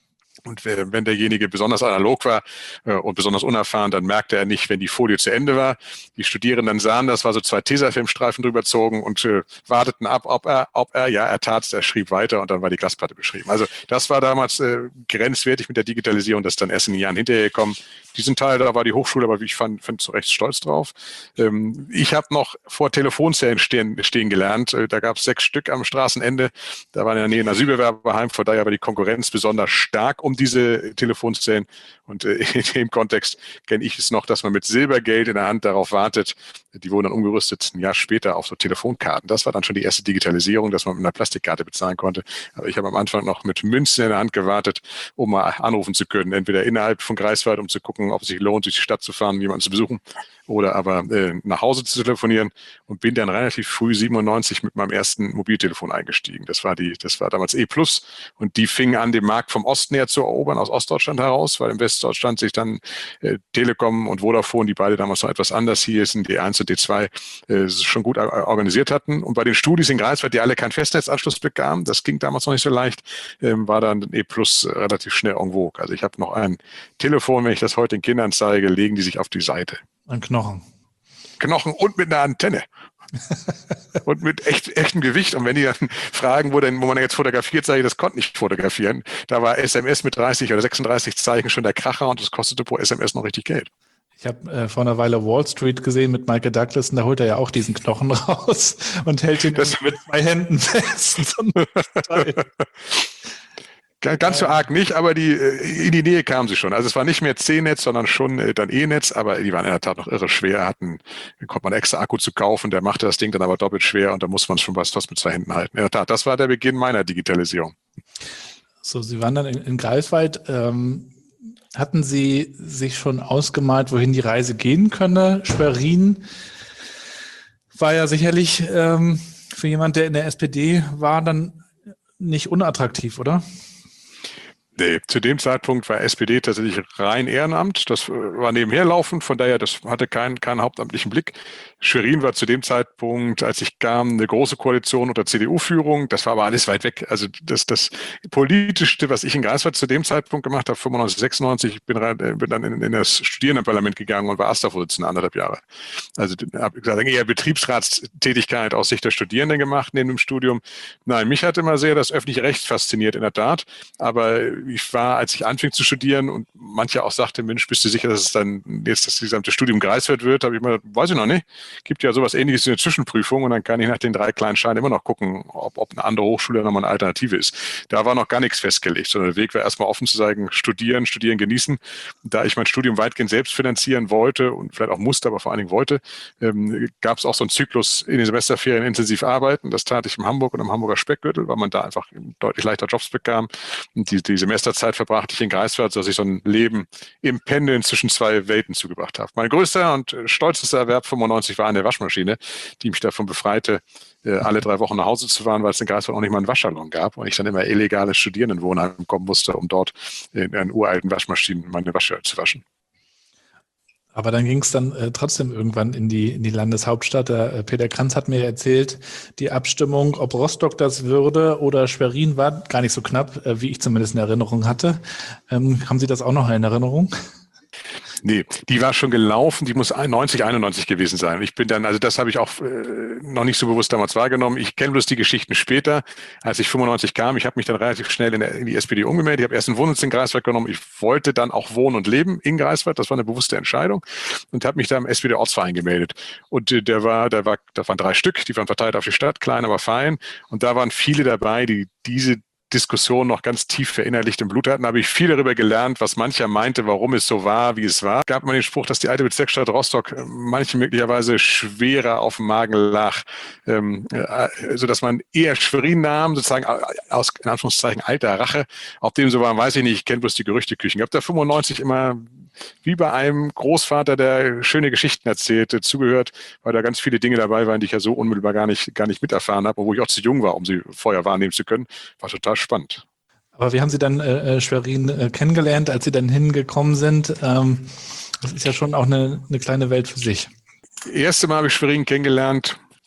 Und wenn derjenige besonders analog war und besonders unerfahren, dann merkte er nicht, wenn die Folie zu Ende war. Die Studierenden sahen das, war so zwei Tesafilmstreifen drüber gezogen und äh, warteten ab, ob er, ob er, ja, er tat's, er schrieb weiter und dann war die Glasplatte beschrieben. Also das war damals äh, grenzwertig mit der Digitalisierung, das ist dann erst in den Jahren hinterher gekommen. Diesen Teil, da war die Hochschule, aber wie ich fand, fand zu Recht stolz drauf. Ähm, ich habe noch vor Telefonzellen stehen, stehen gelernt. Äh, da gab es sechs Stück am Straßenende. Da waren in der Nähe ein Asylbewerberheim, von daher war die Konkurrenz besonders stark um diese Telefonzellen. Und äh, in dem Kontext kenne ich es noch, dass man mit Silbergeld in der Hand darauf wartet. Die wurden dann umgerüstet ein Jahr später auf so Telefonkarten. Das war dann schon die erste Digitalisierung, dass man mit einer Plastikkarte bezahlen konnte. Aber ich habe am Anfang noch mit Münzen in der Hand gewartet, um mal anrufen zu können. Entweder innerhalb von Greifswald, um zu gucken, ob es sich lohnt, durch die Stadt zu fahren, jemanden zu besuchen, oder aber äh, nach Hause zu telefonieren, und bin dann relativ früh siebenundneunzig mit meinem ersten Mobiltelefon eingestiegen. Das war die, das war damals E plus, und die fing an, den Markt vom Osten her zu erobern, aus Ostdeutschland heraus, weil im Westdeutschland sich dann äh, Telekom und Vodafone, die beide damals noch etwas anders hießen, D eins und D zwei, äh, schon gut organisiert hatten. Und bei den Studis in Greifswald, die alle keinen Festnetzanschluss bekamen, das ging damals noch nicht so leicht, äh, war dann E plus äh, relativ schnell en vogue. Also ich habe noch ein Telefon, wenn ich das heute den Kindern zeige, legen die sich auf die Seite. Ein Knochen. Knochen und mit einer Antenne. Und mit echt, echtem Gewicht. Und wenn die dann fragen, wo, denn, wo man jetzt fotografiert, sage ich, das konnte nicht fotografieren. Da war S M S mit dreißig oder sechsunddreißig Zeichen schon der Kracher, und das kostete pro S M S noch richtig Geld. Ich habe äh, vor einer Weile Wall Street gesehen mit Michael Douglas, und da holt er ja auch diesen Knochen raus und hält ihn das mit zwei Händen fest. Ganz so arg nicht, aber die in die Nähe kamen sie schon. Also es war nicht mehr C-Netz, sondern schon äh, dann E-Netz, aber die waren in der Tat noch irre schwer, hatten, dann konnte man extra Akku zu kaufen, der machte das Ding dann aber doppelt schwer, und da muss man schon was, was mit zwei Händen halten. In der Tat, das war der Beginn meiner Digitalisierung. So, Sie waren dann in, in Greifswald. Ähm, hatten Sie sich schon ausgemalt, wohin die Reise gehen könne? Schwerin war ja sicherlich ähm, für jemand, der in der S P D war, dann nicht unattraktiv, oder? Nee, zu dem Zeitpunkt war S P D tatsächlich rein Ehrenamt. Das war nebenher laufend, von daher, das hatte keinen, keinen hauptamtlichen Blick. Schwerin war zu dem Zeitpunkt, als ich kam, eine große Koalition unter C D U-Führung. Das war aber alles weit weg. Also das, das Politischste, was ich in Greifswald zu dem Zeitpunkt gemacht habe, fünfundneunzig, sechsundneunzig, ich bin, bin dann in, in das Studierendenparlament gegangen und war AStA-Vorsitzender anderthalb Jahre. Also habe gesagt, eher Betriebsratstätigkeit aus Sicht der Studierenden gemacht neben dem Studium. Nein, mich hat immer sehr das öffentliche Recht fasziniert, in der Tat. Aber ich war, als ich anfing zu studieren und manche auch sagte, Mensch, bist du sicher, dass es dann jetzt das gesamte Studium Greifswald wird? Habe ich mal, weiß ich noch nicht. Gibt ja sowas Ähnliches wie eine Zwischenprüfung, und dann kann ich nach den drei kleinen Scheinen immer noch gucken, ob, ob eine andere Hochschule nochmal eine Alternative ist. Da war noch gar nichts festgelegt, sondern der Weg war erstmal offen zu sagen, studieren, studieren, genießen. Da ich mein Studium weitgehend selbst finanzieren wollte und vielleicht auch musste, aber vor allen Dingen wollte, ähm, gab es auch so einen Zyklus in den Semesterferien intensiv arbeiten. Das tat ich in Hamburg und am Hamburger Speckgürtel, weil man da einfach deutlich leichter Jobs bekam. Und die, die Semesterzeit verbrachte ich in Greifswald, sodass ich so ein Leben im Pendeln zwischen zwei Welten zugebracht habe. Mein größter und stolzester Erwerb fünfundneunzig war eine Waschmaschine, die mich davon befreite, alle drei Wochen nach Hause zu fahren, weil es in Greifswald auch nicht mal einen Waschsalon gab und ich dann immer illegale Studierendenwohnheim kommen musste, um dort in einen uralten Waschmaschinen meine Wäsche zu waschen. Aber dann ging es dann äh, trotzdem irgendwann in die, in die Landeshauptstadt. Der äh, Peter Kranz hat mir erzählt, die Abstimmung, ob Rostock das würde oder Schwerin, war gar nicht so knapp, äh, wie ich zumindest in Erinnerung hatte. Ähm, haben Sie das auch noch in Erinnerung? Nee, die war schon gelaufen, die muss neunzig, einundneunzig gewesen sein. Ich bin dann, also das habe ich auch äh, noch nicht so bewusst damals wahrgenommen. Ich kenne bloß die Geschichten später, als ich fünfundneunzig kam. Ich habe mich dann relativ schnell in, der, in die S P D umgemeldet. Ich habe erst einen Wohnsitz in Greifswald genommen. Ich wollte dann auch wohnen und leben in Greifswald. Das war eine bewusste Entscheidung und habe mich da im S P D-Ortsverein gemeldet. Und äh, der war, der war, da waren drei Stück, die waren verteilt auf die Stadt, klein, aber fein. Und da waren viele dabei, die diese Diskussion noch ganz tief verinnerlicht im Blut hatten, habe ich viel darüber gelernt, was mancher meinte, warum es so war, wie es war. Es gab immer den Spruch, dass die alte Bezirksstadt Rostock manchen möglicherweise schwerer auf dem Magen lag, ähm, äh, sodass man eher Schwerin nahm, sozusagen aus, in Anführungszeichen, alter Rache. Ob dem so war, weiß ich nicht, ich kenne bloß die Gerüchteküchen. Ich habe da fünfundneunzig immer wie bei einem Großvater, der schöne Geschichten erzählte, zugehört, weil da ganz viele Dinge dabei waren, die ich ja so unmittelbar gar nicht, gar nicht miterfahren habe, obwohl ich auch zu jung war, um sie vorher wahrnehmen zu können. War total spannend. Aber wie haben Sie dann äh, Schwerin äh, kennengelernt, als Sie dann hingekommen sind? Ähm, das ist ja schon auch eine, eine kleine Welt für sich. Das erste Mal habe ich Schwerin kennengelernt,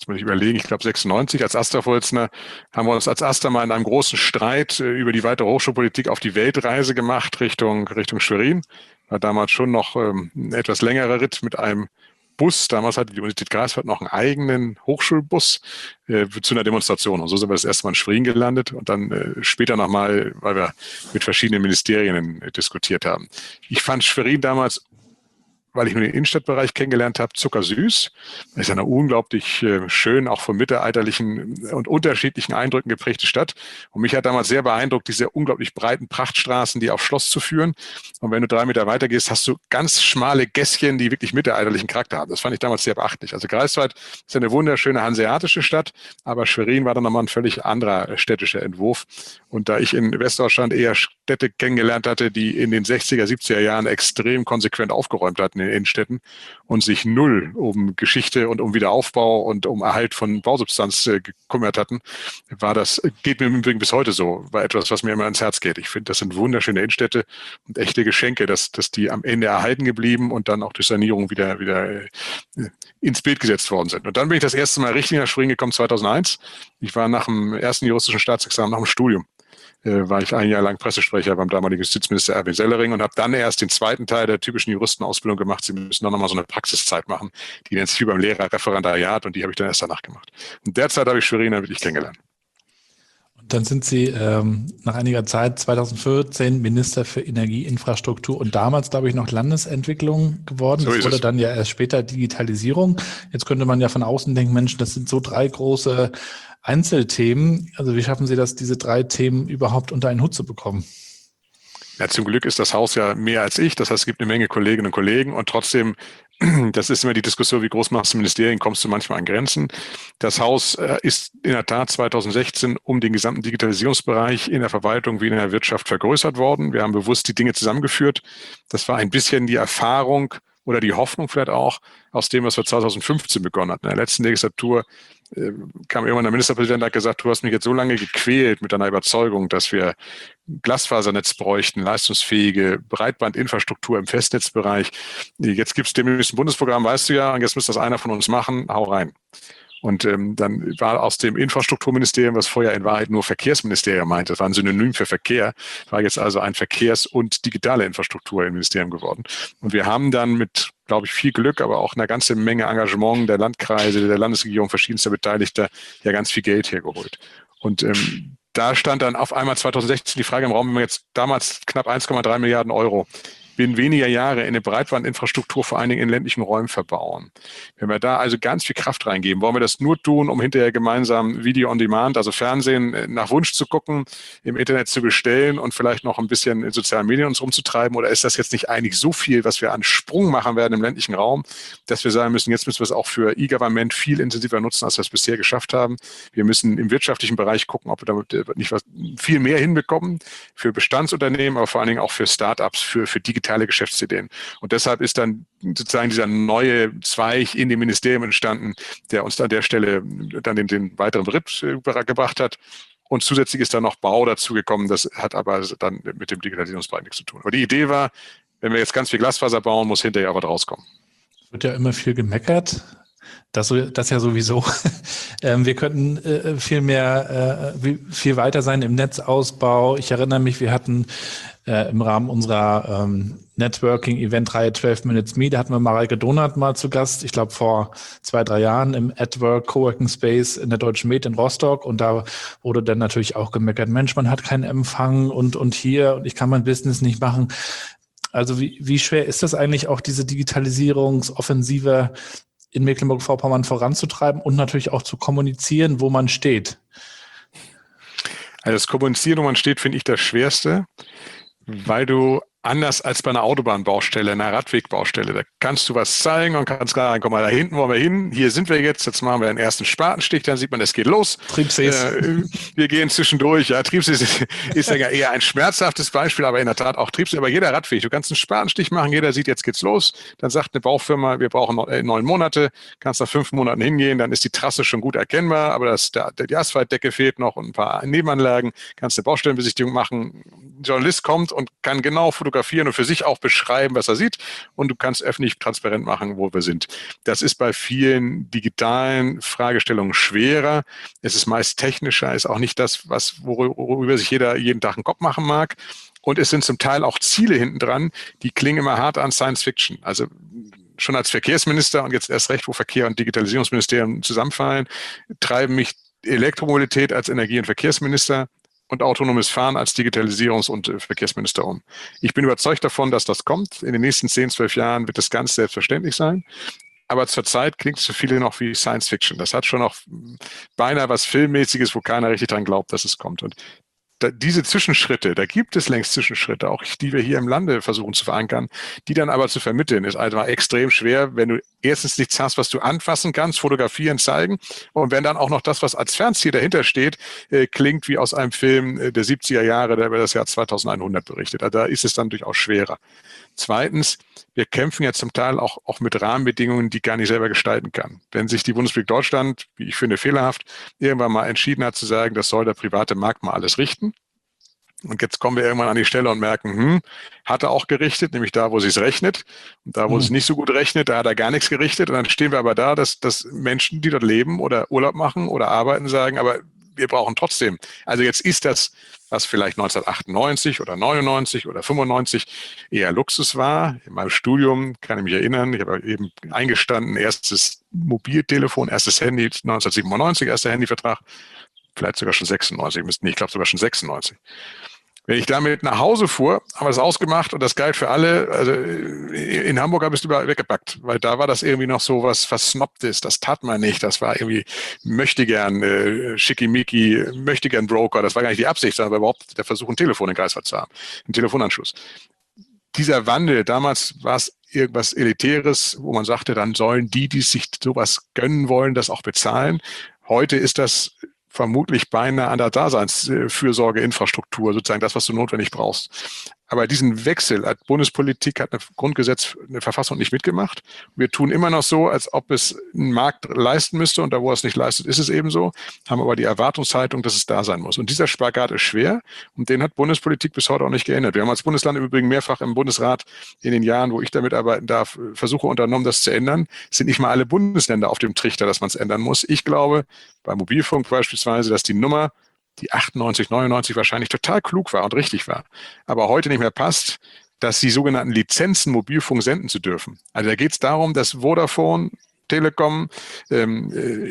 jetzt muss ich überlegen, ich glaube sechsundneunzig als AStA-Vorsitzender, haben wir uns als AStA mal in einem großen Streit äh, über die weitere Hochschulpolitik auf die Weltreise gemacht Richtung, Richtung Schwerin. War damals schon noch ähm, ein etwas längerer Ritt mit einem Bus. Damals hatte die Universität Greifswald noch einen eigenen Hochschulbus äh, zu einer Demonstration. Und so sind wir das erste Mal in Schwerin gelandet und dann äh, später nochmal, weil wir mit verschiedenen Ministerien äh, diskutiert haben. Ich fand Schwerin damals, weil ich nur den Innenstadtbereich kennengelernt habe, zuckersüß. Es ist eine unglaublich äh, schön, auch von mittelalterlichen und unterschiedlichen Eindrücken geprägte Stadt. Und mich hat damals sehr beeindruckt, diese unglaublich breiten Prachtstraßen, die aufs Schloss zu führen. Und wenn du drei Meter weiter gehst, hast du ganz schmale Gässchen, die wirklich mittelalterlichen Charakter haben. Das fand ich damals sehr beachtlich. Also Greifswald ist eine wunderschöne hanseatische Stadt, aber Schwerin war dann nochmal ein völlig anderer städtischer Entwurf. Und da ich in Westdeutschland eher Städte kennengelernt hatte, die in den sechziger, siebziger Jahren extrem konsequent aufgeräumt hatten in den Innenstädten und sich null um Geschichte und um Wiederaufbau und um Erhalt von Bausubstanz äh, gekümmert hatten, war das, geht mir im Übrigen bis heute so, war etwas, was mir immer ans Herz geht. Ich finde, das sind wunderschöne Innenstädte und echte Geschenke, dass, dass die am Ende erhalten geblieben und dann auch durch Sanierung wieder, wieder äh, ins Bild gesetzt worden sind. Und dann bin ich das erste Mal richtig nach Schwerin gekommen, zweitausendeins. Ich war nach dem ersten juristischen Staatsexamen, nach dem Studium, war ich ein Jahr lang Pressesprecher beim damaligen Justizminister Erwin Sellering und habe dann erst den zweiten Teil der typischen Juristenausbildung gemacht. Sie müssen dann nochmal so eine Praxiszeit machen. Die nennt sich wie beim Lehrer Referendariat und die habe ich dann erst danach gemacht. Und derzeit habe ich Schwerin dann wirklich kennengelernt. Und dann sind Sie ähm, nach einiger Zeit zweitausendvierzehn Minister für Energie, Infrastruktur und damals, glaube ich, noch Landesentwicklung geworden. So das wurde es. Dann ja erst später Digitalisierung. Jetzt könnte man ja von außen denken, Mensch, das sind so drei große Einzelthemen. Also wie schaffen Sie das, diese drei Themen überhaupt unter einen Hut zu bekommen? Ja, zum Glück ist das Haus ja mehr als ich. Das heißt, es gibt eine Menge Kolleginnen und Kollegen und trotzdem, das ist immer die Diskussion, wie groß machst du Ministerien, kommst du manchmal an Grenzen. Das Haus äh, ist in der Tat zweitausendsechzehn um den gesamten Digitalisierungsbereich in der Verwaltung wie in der Wirtschaft vergrößert worden. Wir haben bewusst die Dinge zusammengeführt. Das war ein bisschen die Erfahrung oder die Hoffnung vielleicht auch aus dem, was wir zweitausendfünfzehn begonnen hatten. In der letzten Legislatur äh, kam irgendwann der Ministerpräsident und hat gesagt, du hast mich jetzt so lange gequält mit deiner Überzeugung, dass wir Glasfasernetz bräuchten, leistungsfähige Breitbandinfrastruktur im Festnetzbereich. Jetzt gibt es demnächst ein Bundesprogramm, weißt du ja, und jetzt muss das einer von uns machen, hau rein. Und ähm, dann war aus dem Infrastrukturministerium, was vorher in Wahrheit nur Verkehrsministerium meinte, das war ein Synonym für Verkehr, war jetzt also ein Verkehrs- und digitale Infrastruktur im Ministerium geworden. Und wir haben dann mit, glaube ich, viel Glück, aber auch einer ganzen Menge Engagement der Landkreise, der Landesregierung, verschiedenster Beteiligter, ja ganz viel Geld hergeholt. Und ähm, da stand dann auf einmal zweitausendsechzehn die Frage im Raum, wenn wir jetzt damals knapp eins Komma drei Milliarden Euro binnen weniger Jahre in eine Breitbandinfrastruktur vor allen Dingen in ländlichen Räumen verbauen. Wenn wir da also ganz viel Kraft reingeben, wollen wir das nur tun, um hinterher gemeinsam Video on Demand, also Fernsehen nach Wunsch zu gucken, im Internet zu bestellen und vielleicht noch ein bisschen in sozialen Medien uns rumzutreiben? Oder ist das jetzt nicht eigentlich so viel, was wir an Sprung machen werden im ländlichen Raum, dass wir sagen müssen, jetzt müssen wir es auch für E-Government viel intensiver nutzen, als wir es bisher geschafft haben. Wir müssen im wirtschaftlichen Bereich gucken, ob wir damit nicht was viel mehr hinbekommen für Bestandsunternehmen, aber vor allen Dingen auch für Startups, für, für digitale Geschäftsideen. Und deshalb ist dann sozusagen dieser neue Zweig in dem Ministerium entstanden, der uns an der Stelle dann den, den weiteren Schritt gebracht hat. Und zusätzlich ist dann noch Bau dazugekommen. Das hat aber dann mit dem Digitalisierungsbereich nichts zu tun. Aber die Idee war, wenn wir jetzt ganz viel Glasfaser bauen, muss hinterher aber rauskommen. Es wird ja immer viel gemeckert. Das, das ja sowieso. Wir könnten äh, viel mehr, äh, viel weiter sein im Netzausbau. Ich erinnere mich, wir hatten äh, im Rahmen unserer ähm, Networking-Event-Reihe zwölf Minutes Me, da hatten wir Mareike Donat mal zu Gast, ich glaube vor zwei, drei Jahren im AdWork Coworking Space in der Deutschen Med in Rostock. Und da wurde dann natürlich auch gemeckert, Mensch, man hat keinen Empfang und, und hier und ich kann mein Business nicht machen. Also wie, wie schwer ist das eigentlich auch, diese Digitalisierungsoffensive in Mecklenburg-Vorpommern voranzutreiben und natürlich auch zu kommunizieren, wo man steht? Also das Kommunizieren, wo man steht, finde ich das Schwerste, weil du anders als bei einer Autobahnbaustelle, einer Radwegbaustelle, da kannst du was zeigen und kannst sagen, komm mal, da hinten wollen wir hin, hier sind wir jetzt, jetzt machen wir einen ersten Spatenstich, dann sieht man, es geht los. Triebsees. Äh, wir gehen zwischendurch, ja, Triebsees ist, ist ja eher ein schmerzhaftes Beispiel, aber in der Tat auch Triebsees, aber jeder Radweg, du kannst einen Spatenstich machen, jeder sieht, jetzt geht's los, dann sagt eine Baufirma, wir brauchen noch, äh, neun Monate, kannst nach fünf Monaten hingehen, dann ist die Trasse schon gut erkennbar, aber das, der, die Asphaltdecke fehlt noch und ein paar Nebenanlagen, kannst eine Baustellenbesichtigung machen, ein Journalist kommt und kann genau fotografieren, fotografieren und für sich auch beschreiben, was er sieht. Und du kannst öffentlich transparent machen, wo wir sind. Das ist bei vielen digitalen Fragestellungen schwerer. Es ist meist technischer, ist auch nicht das, was, worüber sich jeder jeden Tag einen Kopf machen mag. Und es sind zum Teil auch Ziele hinten dran, die klingen immer hart an Science Fiction. Also schon als Verkehrsminister und jetzt erst recht, wo Verkehr und Digitalisierungsministerium zusammenfallen, treiben mich Elektromobilität als Energie- und Verkehrsminister und autonomes Fahren als Digitalisierungs- und Verkehrsminister um. Ich bin überzeugt davon, dass das kommt. In den nächsten zehn, zwölf Jahren wird das ganz selbstverständlich sein. Aber zurzeit klingt es für viele noch wie Science Fiction. Das hat schon noch beinahe was Filmmäßiges, wo keiner richtig dran glaubt, dass es kommt. Und da, diese Zwischenschritte, da gibt es längst Zwischenschritte, auch die wir hier im Lande versuchen zu verankern, die dann aber zu vermitteln, ist einfach extrem schwer, wenn du erstens nichts hast, was du anfassen kannst, fotografieren, zeigen, und wenn dann auch noch das, was als Fernziel dahinter steht, äh, klingt wie aus einem Film äh, der siebziger Jahre, der über das Jahr zweitausendeinhundert berichtet. Also da ist es dann durchaus schwerer. Zweitens, wir kämpfen ja zum Teil auch, auch mit Rahmenbedingungen, die gar nicht selber gestalten kann. Wenn sich die Bundesrepublik Deutschland, wie ich finde fehlerhaft, irgendwann mal entschieden hat zu sagen, das soll der private Markt mal alles richten. Und jetzt kommen wir irgendwann an die Stelle und merken, hm, hat er auch gerichtet, nämlich da, wo sie es rechnet. Und da, wo mhm. es nicht so gut rechnet, da hat er gar nichts gerichtet. Und dann stehen wir aber da, dass, dass Menschen, die dort leben oder Urlaub machen oder arbeiten, sagen, aber wir brauchen trotzdem. Also jetzt ist das, was vielleicht neunzehnhundertachtundneunzig oder neunundneunzig oder fünfundneunzig eher Luxus war. In meinem Studium kann ich mich erinnern, ich habe eben eingestanden, erstes Mobiltelefon, erstes Handy, neunzehnhundertsiebenundneunzig, erster Handyvertrag, vielleicht sogar schon sechsundneunzig, nee, ich glaube sogar schon sechsundneunzig. Wenn ich damit nach Hause fuhr, haben wir das ausgemacht und das galt für alle. Also in Hamburg habe ich es überall weggepackt, weil da war das irgendwie noch so was Versnobtes. Das tat man nicht. Das war irgendwie möchte gern äh, schickimicki, möchte gern Broker. Das war gar nicht die Absicht, sondern überhaupt der Versuch, ein Telefon in Greifswald zu haben, einen Telefonanschluss. Dieser Wandel, damals war es irgendwas Elitäres, wo man sagte, dann sollen die, die sich sowas gönnen wollen, das auch bezahlen. Heute ist das vermutlich beinahe an der Daseinsfürsorgeinfrastruktur, sozusagen das, was du notwendig brauchst. Aber diesen Wechsel hat Bundespolitik, hat ein Grundgesetz, eine Verfassung nicht mitgemacht. Wir tun immer noch so, als ob es ein Markt leisten müsste und da, wo er es nicht leistet, ist es eben so, haben aber die Erwartungshaltung, dass es da sein muss. Und dieser Spagat ist schwer und den hat Bundespolitik bis heute auch nicht geändert. Wir haben als Bundesland im Übrigen mehrfach im Bundesrat in den Jahren, wo ich da mitarbeiten darf, Versuche unternommen, das zu ändern. Es sind nicht mal alle Bundesländer auf dem Trichter, dass man es ändern muss. Ich glaube, bei Mobilfunk beispielsweise, dass die Nummer, die achtundneunzig, neunundneunzig wahrscheinlich total klug war und richtig war, aber heute nicht mehr passt, dass die sogenannten Lizenzen Mobilfunk senden zu dürfen. Also da geht es darum, dass Vodafone, Telekom, ähm,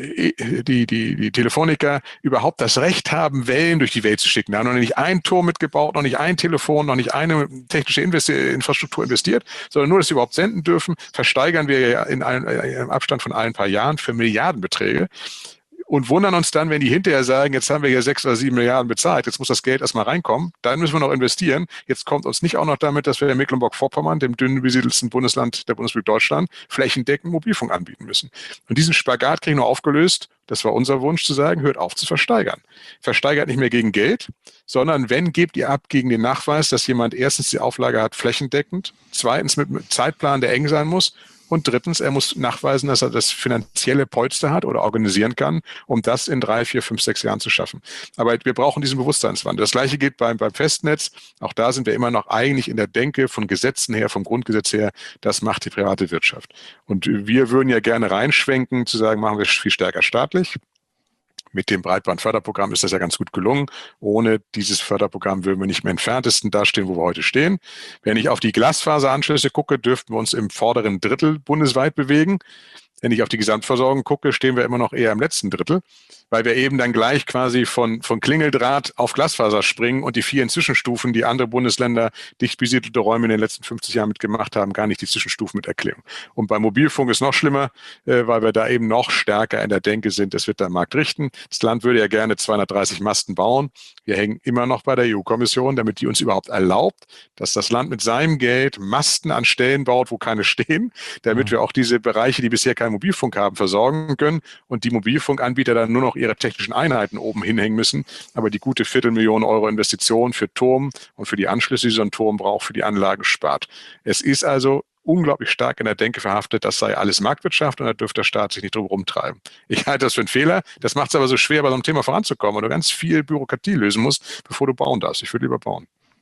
die, die, die Telefoniker überhaupt das Recht haben, Wellen durch die Welt zu schicken. Da haben noch nicht ein Turm mitgebaut, noch nicht ein Telefon, noch nicht eine technische Investi- Infrastruktur investiert, sondern nur, dass sie überhaupt senden dürfen, versteigern wir ja in einem, einem Abstand von ein paar Jahren für Milliardenbeträge. Und wundern uns dann, wenn die hinterher sagen, jetzt haben wir hier sechs oder sieben Milliarden bezahlt, jetzt muss das Geld erstmal reinkommen, dann müssen wir noch investieren. Jetzt kommt uns nicht auch noch damit, dass wir in Mecklenburg-Vorpommern, dem dünn besiedelsten Bundesland der Bundesrepublik Deutschland, flächendeckend Mobilfunk anbieten müssen. Und diesen Spagat kriegen wir aufgelöst. Das war unser Wunsch zu sagen, hört auf zu versteigern. Versteigert nicht mehr gegen Geld, sondern wenn, gebt ihr ab gegen den Nachweis, dass jemand erstens die Auflage hat, flächendeckend, zweitens mit einem Zeitplan, der eng sein muss, und drittens, er muss nachweisen, dass er das finanzielle Polster hat oder organisieren kann, um das in drei, vier, fünf, sechs Jahren zu schaffen. Aber wir brauchen diesen Bewusstseinswandel. Das Gleiche geht beim, beim Festnetz. Auch da sind wir immer noch eigentlich in der Denke von Gesetzen her, vom Grundgesetz her, das macht die private Wirtschaft. Und wir würden ja gerne reinschwenken, zu sagen, machen wir es viel stärker staatlich. Mit dem Breitbandförderprogramm ist das ja ganz gut gelungen. Ohne dieses Förderprogramm würden wir nicht mehr im Entferntesten dastehen, wo wir heute stehen. Wenn ich auf die Glasfaseranschlüsse gucke, dürften wir uns im vorderen Drittel bundesweit bewegen. Wenn ich auf die Gesamtversorgung gucke, stehen wir immer noch eher im letzten Drittel, weil wir eben dann gleich quasi von, von Klingeldraht auf Glasfaser springen und die vielen Zwischenstufen, die andere Bundesländer, dicht besiedelte Räume in den letzten fünfzig Jahren mitgemacht haben, gar nicht die Zwischenstufen mit erklären. Und beim Mobilfunk ist noch schlimmer, äh, weil wir da eben noch stärker in der Denke sind, es wird der Markt richten. Das Land würde ja gerne zweihundertdreißig Masten bauen. Wir hängen immer noch bei der E U-Kommission, damit die uns überhaupt erlaubt, dass das Land mit seinem Geld Masten an Stellen baut, wo keine stehen, damit mhm. wir auch diese Bereiche, die bisher keinen Mobilfunk haben, versorgen können und die Mobilfunkanbieter dann nur noch ihre technischen Einheiten oben hinhängen müssen, aber die gute Viertelmillion Euro Investition für Turm und für die Anschlüsse, die so ein Turm braucht, für die Anlagen spart. Es ist also unglaublich stark in der Denke verhaftet, das sei alles Marktwirtschaft und da dürfte der Staat sich nicht drum rumtreiben. Ich halte das für einen Fehler. Das macht es aber so schwer, bei so einem Thema voranzukommen, weil du ganz viel Bürokratie lösen musst, bevor du bauen darfst. Ich würde lieber bauen.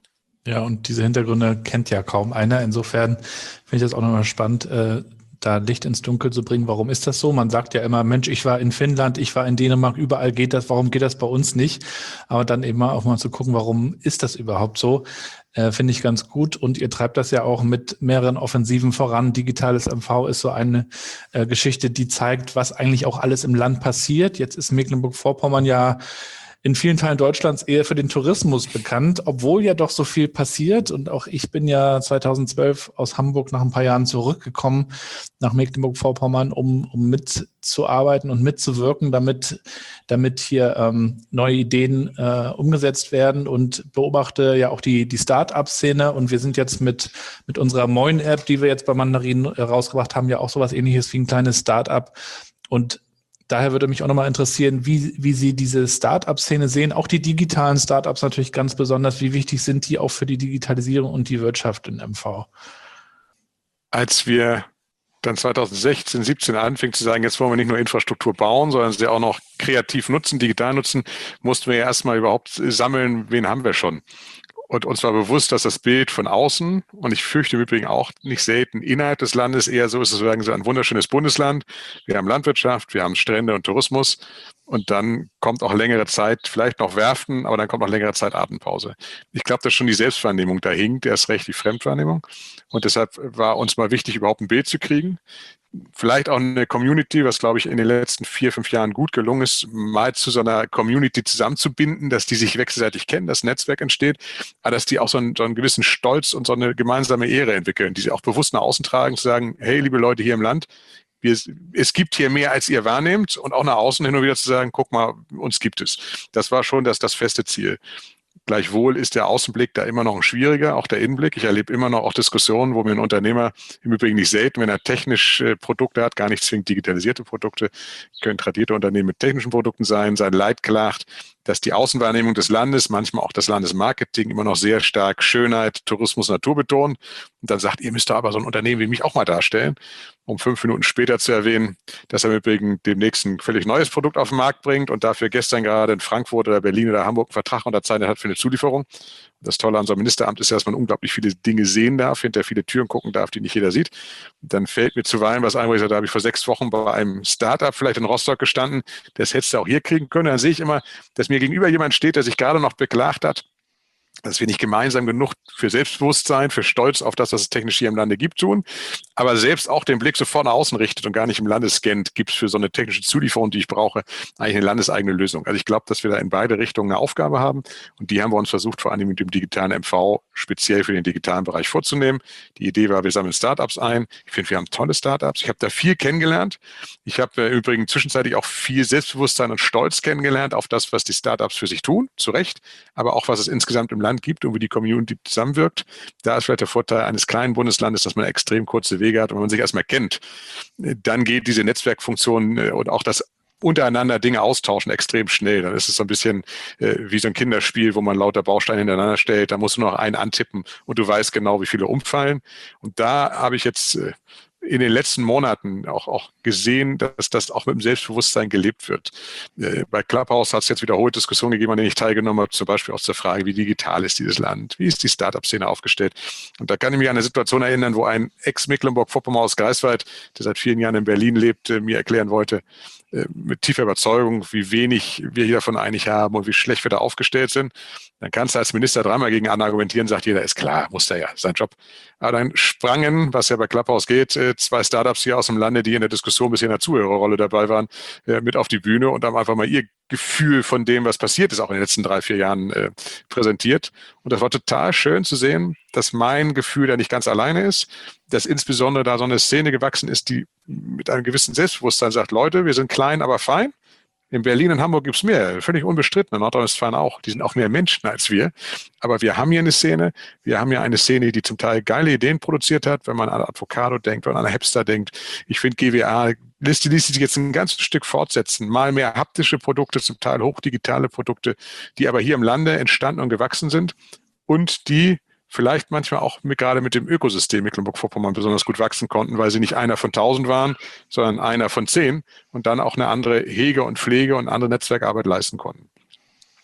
Ja, und diese Hintergründe kennt ja kaum einer. Insofern finde ich das auch nochmal spannend, äh, da Licht ins Dunkel zu bringen. Warum ist das so? Man sagt ja immer, Mensch, ich war in Finnland, ich war in Dänemark, überall geht das. Warum geht das bei uns nicht? Aber dann eben mal auch mal zu gucken, warum ist das überhaupt so? Äh, finde ich ganz gut. Und ihr treibt das ja auch mit mehreren Offensiven voran. Digitales M V ist so eine äh, Geschichte, die zeigt, was eigentlich auch alles im Land passiert. Jetzt ist Mecklenburg-Vorpommern ja in vielen Teilen Deutschlands eher für den Tourismus bekannt, obwohl ja doch so viel passiert. Und auch ich bin ja zweitausendzwölf aus Hamburg nach ein paar Jahren zurückgekommen nach Mecklenburg-Vorpommern, um, um mitzuarbeiten und mitzuwirken, damit, damit hier ähm, neue Ideen äh, umgesetzt werden, und beobachte ja auch die, die Start-up-Szene. Und wir sind jetzt mit, mit unserer Moin-App, die wir jetzt bei Mandarin äh, rausgebracht haben, ja auch sowas Ähnliches wie ein kleines Start-up. Und daher würde mich auch nochmal interessieren, wie, wie Sie diese Start-up-Szene sehen, auch die digitalen Start-ups natürlich ganz besonders. Wie wichtig sind die auch für die Digitalisierung und die Wirtschaft in M V? Als wir dann zweitausendsechzehn, siebzehn anfingen zu sagen, jetzt wollen wir nicht nur Infrastruktur bauen, sondern sie auch noch kreativ nutzen, digital nutzen, mussten wir ja erstmal überhaupt sammeln, wen haben wir schon. Und uns war bewusst, dass das Bild von außen, und ich fürchte im Übrigen auch nicht selten innerhalb des Landes, eher so ist, es sagen so ein wunderschönes Bundesland. Wir haben Landwirtschaft, wir haben Strände und Tourismus, und dann kommt auch längere Zeit, vielleicht noch Werften, aber dann kommt auch längere Zeit Atempause. Ich glaube, dass schon die Selbstwahrnehmung da hinkt, erst recht die Fremdwahrnehmung. Und deshalb war uns mal wichtig, überhaupt ein Bild zu kriegen. Vielleicht auch eine Community, was, glaube ich, in den letzten vier, fünf Jahren gut gelungen ist, mal zu so einer Community zusammenzubinden, dass die sich wechselseitig kennen, das Netzwerk entsteht, aber dass die auch so einen, so einen gewissen Stolz und so eine gemeinsame Ehre entwickeln, die sie auch bewusst nach außen tragen, zu sagen, hey, liebe Leute hier im Land, wir, es gibt hier mehr, als ihr wahrnehmt, und auch nach außen hin und wieder zu sagen, guck mal, uns gibt es. Das war schon das, das feste Ziel. Gleichwohl ist der Außenblick da immer noch ein schwieriger, auch der Innenblick. Ich erlebe immer noch auch Diskussionen, wo mir ein Unternehmer, im Übrigen nicht selten, wenn er technisch äh, Produkte hat, gar nicht zwingend digitalisierte Produkte, können tradierte Unternehmen mit technischen Produkten sein, sein Leid klagt, dass die Außenwahrnehmung des Landes, manchmal auch das Landesmarketing, immer noch sehr stark Schönheit, Tourismus, Natur betont. Und dann sagt, ihr müsst da aber so ein Unternehmen wie mich auch mal darstellen, um fünf Minuten später zu erwähnen, dass er im Übrigen demnächst ein völlig neues Produkt auf den Markt bringt und dafür gestern gerade in Frankfurt oder Berlin oder Hamburg einen Vertrag unterzeichnet hat für eine Zulieferung. Das Tolle an so einem Ministeramt ist ja, dass man unglaublich viele Dinge sehen darf, hinter viele Türen gucken darf, die nicht jeder sieht. Und dann fällt mir zuweilen was ein, wo ich sage, da habe ich vor sechs Wochen bei einem Startup vielleicht in Rostock gestanden, das hättest du auch hier kriegen können. Dann sehe ich immer, dass mir gegenüber jemand steht, der sich gerade noch beklagt hat, dass wir nicht gemeinsam genug für Selbstbewusstsein, für Stolz auf das, was es technisch hier im Lande gibt, tun, aber selbst auch den Blick sofort nach außen richtet und gar nicht im Lande scannt, gibt es für so eine technische Zulieferung, die ich brauche, eigentlich eine landeseigene Lösung. Also ich glaube, dass wir da in beide Richtungen eine Aufgabe haben, und die haben wir uns versucht, vor allem mit dem digitalen M V speziell für den digitalen Bereich vorzunehmen. Die Idee war, wir sammeln Startups ein. Ich finde, wir haben tolle Startups. Ich habe da viel kennengelernt. Ich habe äh, übrigens zwischenzeitlich auch viel Selbstbewusstsein und Stolz kennengelernt auf das, was die Startups für sich tun, zu Recht, aber auch was es insgesamt im Land gibt und wie die Community zusammenwirkt. Da ist vielleicht der Vorteil eines kleinen Bundeslandes, dass man extrem kurze Wege hat, und wenn man sich erstmal kennt, dann geht diese Netzwerkfunktion und auch das untereinander Dinge austauschen extrem schnell. Dann ist es so ein bisschen äh, wie so ein Kinderspiel, wo man lauter Bausteine hintereinander stellt. Da musst du noch einen antippen und du weißt genau, wie viele umfallen. Und da habe ich jetzt äh, in den letzten Monaten auch, auch gesehen, dass das auch mit dem Selbstbewusstsein gelebt wird. Äh, bei Clubhouse hat es jetzt wiederholt Diskussionen gegeben, an denen ich teilgenommen habe, zum Beispiel auch zur Frage, wie digital ist dieses Land, wie ist die Startup-Szene aufgestellt. Und da kann ich mich an eine Situation erinnern, wo ein Ex-Mecklenburg-Vorpommern aus Greifswald, der seit vielen Jahren in Berlin lebt, äh, mir erklären wollte, äh, mit tiefer Überzeugung, wie wenig wir hier davon einig haben und wie schlecht wir da aufgestellt sind. Dann kannst du als Minister dreimal gegen argumentieren, sagt jeder, ist klar, muss der ja, sein Job. Aber dann sprangen, was ja bei Clubhouse geht, zwei Startups hier aus dem Lande, die in der Diskussion bisher in der Zuhörerrolle dabei waren, mit auf die Bühne und haben einfach mal ihr Gefühl von dem, was passiert ist, auch in den letzten drei, vier Jahren äh, präsentiert. Und das war total schön zu sehen, dass mein Gefühl da nicht ganz alleine ist, dass insbesondere da so eine Szene gewachsen ist, die mit einem gewissen Selbstbewusstsein sagt, Leute, wir sind klein, aber fein. In Berlin und Hamburg gibt es mehr, völlig unbestritten, in Nordrhein-Westfalen auch. Die sind auch mehr Menschen als wir. Aber wir haben hier eine Szene, wir haben hier eine Szene, die zum Teil geile Ideen produziert hat, wenn man an Avocado denkt, wenn man an Hipster denkt. Ich finde G W A, Liste ließ sich jetzt ein ganzes Stück fortsetzen. Mal mehr haptische Produkte, zum Teil hochdigitale Produkte, die aber hier im Lande entstanden und gewachsen sind und die vielleicht manchmal auch mit, gerade mit dem Ökosystem Mecklenburg-Vorpommern besonders gut wachsen konnten, weil sie nicht einer von tausend waren, sondern einer von zehn und dann auch eine andere Hege und Pflege und andere Netzwerkarbeit leisten konnten.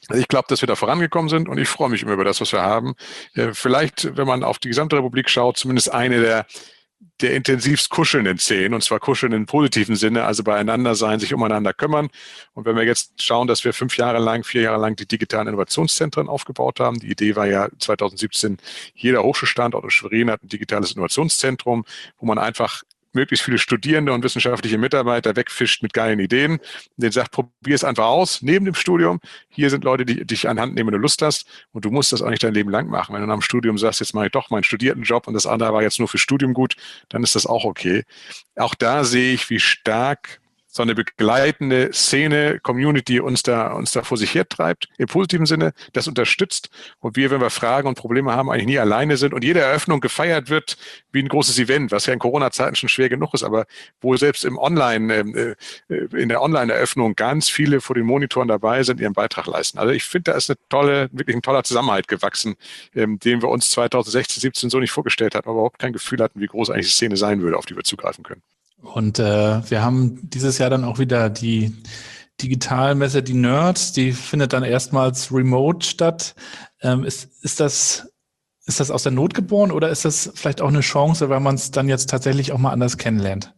Also ich glaube, dass wir da vorangekommen sind und ich freue mich immer über das, was wir haben. Äh, vielleicht, wenn man auf die gesamte Republik schaut, zumindest eine der der intensivst kuschelnden Szenen, und zwar kuscheln im positiven Sinne, also beieinander sein, sich umeinander kümmern. Und wenn wir jetzt schauen, dass wir fünf Jahre lang, vier Jahre lang die digitalen Innovationszentren aufgebaut haben, die Idee war ja zwanzig siebzehn, jeder Hochschulstandort in Schwerin hat ein digitales Innovationszentrum, wo man einfach möglichst viele Studierende und wissenschaftliche Mitarbeiter wegfischt mit geilen Ideen. Und denen sagt, probier es einfach aus, neben dem Studium. Hier sind Leute, die dich an die Hand nehmen, wenn du Lust hast. Und du musst das auch nicht dein Leben lang machen. Wenn du nach dem Studium sagst, jetzt mache ich doch meinen Studiertenjob und das andere war jetzt nur für Studium gut, dann ist das auch okay. Auch da sehe ich, wie stark so eine begleitende Szene, Community uns da, uns da vor sich hertreibt, im positiven Sinne, das unterstützt und wir, wenn wir Fragen und Probleme haben, eigentlich nie alleine sind und jede Eröffnung gefeiert wird wie ein großes Event, was ja in Corona-Zeiten schon schwer genug ist, aber wo selbst im Online, äh, in der Online-Eröffnung ganz viele vor den Monitoren dabei sind, ihren Beitrag leisten. Also ich finde, da ist eine tolle, wirklich ein toller Zusammenhalt gewachsen, ähm, den wir uns zwanzig sechzehn, siebzehn so nicht vorgestellt hatten, aber überhaupt kein Gefühl hatten, wie groß eigentlich die Szene sein würde, auf die wir zugreifen können. Und äh, wir haben dieses Jahr dann auch wieder die Digitalmesse, die Nerd, die findet dann erstmals remote statt. Ähm, ist, ist das, ist das aus der Not geboren oder ist das vielleicht auch eine Chance, weil man es dann jetzt tatsächlich auch mal anders kennenlernt?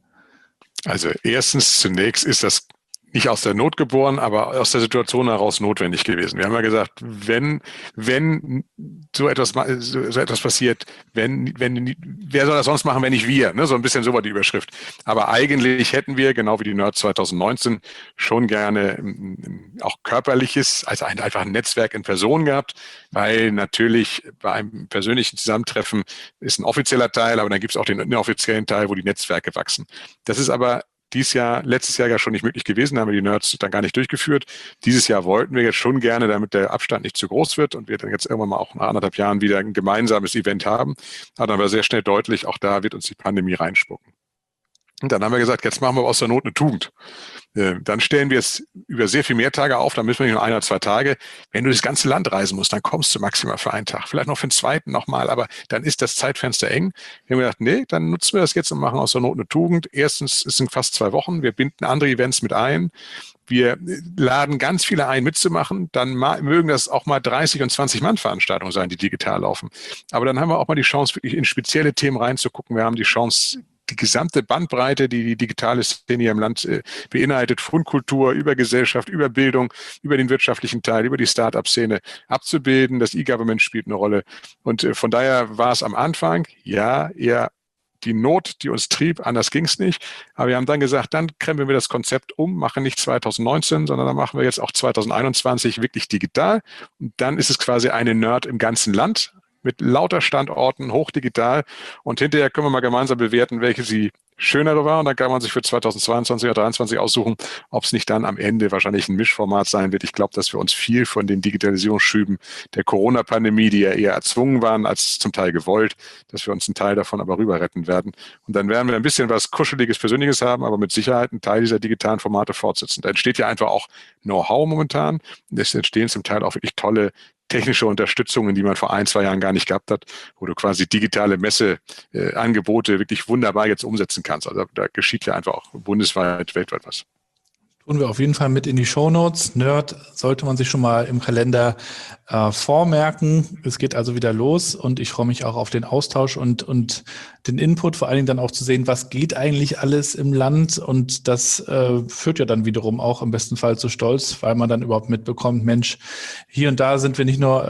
Also erstens, zunächst ist das nicht aus der Not geboren, aber aus der Situation heraus notwendig gewesen. Wir haben ja gesagt, wenn, wenn so etwas, so, so etwas passiert, wenn, wenn, wer soll das sonst machen, wenn nicht wir? Ne? So ein bisschen so war die Überschrift. Aber eigentlich hätten wir, genau wie die Nerds zwanzig neunzehn, schon gerne auch körperliches, also ein, einfach ein Netzwerk in Person gehabt, weil natürlich bei einem persönlichen Zusammentreffen ist ein offizieller Teil, aber dann gibt es auch den inoffiziellen Teil, wo die Netzwerke wachsen. Das ist aber dieses Jahr, letztes Jahr ja schon nicht möglich gewesen, haben wir die Nerds dann gar nicht durchgeführt. Dieses Jahr wollten wir jetzt schon gerne, damit der Abstand nicht zu groß wird und wir dann jetzt irgendwann mal auch nach anderthalb Jahren wieder ein gemeinsames Event haben. Aber dann war sehr schnell deutlich, auch da wird uns die Pandemie reinspucken. Und dann haben wir gesagt, jetzt machen wir aus der Not eine Tugend. Dann stellen wir es über sehr viel mehr Tage auf, dann müssen wir nicht nur ein oder zwei Tage. Wenn du das ganze Land reisen musst, dann kommst du maximal für einen Tag, vielleicht noch für den zweiten nochmal, aber dann ist das Zeitfenster eng. Wir haben gedacht, nee, dann nutzen wir das jetzt und machen aus der Not eine Tugend. Erstens, es sind fast zwei Wochen, wir binden andere Events mit ein. Wir laden ganz viele ein, mitzumachen. Dann mögen das auch mal dreißig und zwanzig Mann Veranstaltungen sein, die digital laufen. Aber dann haben wir auch mal die Chance, wirklich in spezielle Themen reinzugucken. Wir haben die Chance, die gesamte Bandbreite, die die digitale Szene hier im Land äh, beinhaltet, von Kultur über Gesellschaft, über Bildung, über den wirtschaftlichen Teil, über die Start-up-Szene abzubilden. Das E-Government spielt eine Rolle. Und äh, von daher war es am Anfang, ja, eher die Not, die uns trieb, anders ging es nicht. Aber wir haben dann gesagt, dann krempeln wir das Konzept um, machen nicht zwanzig neunzehn, sondern dann machen wir jetzt auch zwanzig einundzwanzig wirklich digital. Und dann ist es quasi eine Nerd im ganzen Land, mit lauter Standorten, hochdigital. Und hinterher können wir mal gemeinsam bewerten, welche sie schönere war. Und dann kann man sich für zwanzig zweiundzwanzig oder dreiundzwanzig aussuchen, ob es nicht dann am Ende wahrscheinlich ein Mischformat sein wird. Ich glaube, dass wir uns viel von den Digitalisierungsschüben der Corona-Pandemie, die ja eher erzwungen waren, als zum Teil gewollt, dass wir uns einen Teil davon aber rüber retten werden. Und dann werden wir ein bisschen was Kuscheliges, Persönliches haben, aber mit Sicherheit einen Teil dieser digitalen Formate fortsetzen. Da entsteht ja einfach auch Know-how momentan. Und es entstehen zum Teil auch wirklich tolle technische Unterstützungen, die man vor ein, zwei Jahren gar nicht gehabt hat, wo du quasi digitale Messeangebote äh, wirklich wunderbar jetzt umsetzen kannst. Also da geschieht ja einfach auch bundesweit, weltweit was. Tun wir auf jeden Fall mit in die Shownotes. Nerd sollte man sich schon mal im Kalender äh, vormerken. Es geht also wieder los und ich freue mich auch auf den Austausch und, und den Input, vor allen Dingen dann auch zu sehen, was geht eigentlich alles im Land, und das äh, führt ja dann wiederum auch im besten Fall zu Stolz, weil man dann überhaupt mitbekommt, Mensch, hier und da sind wir nicht nur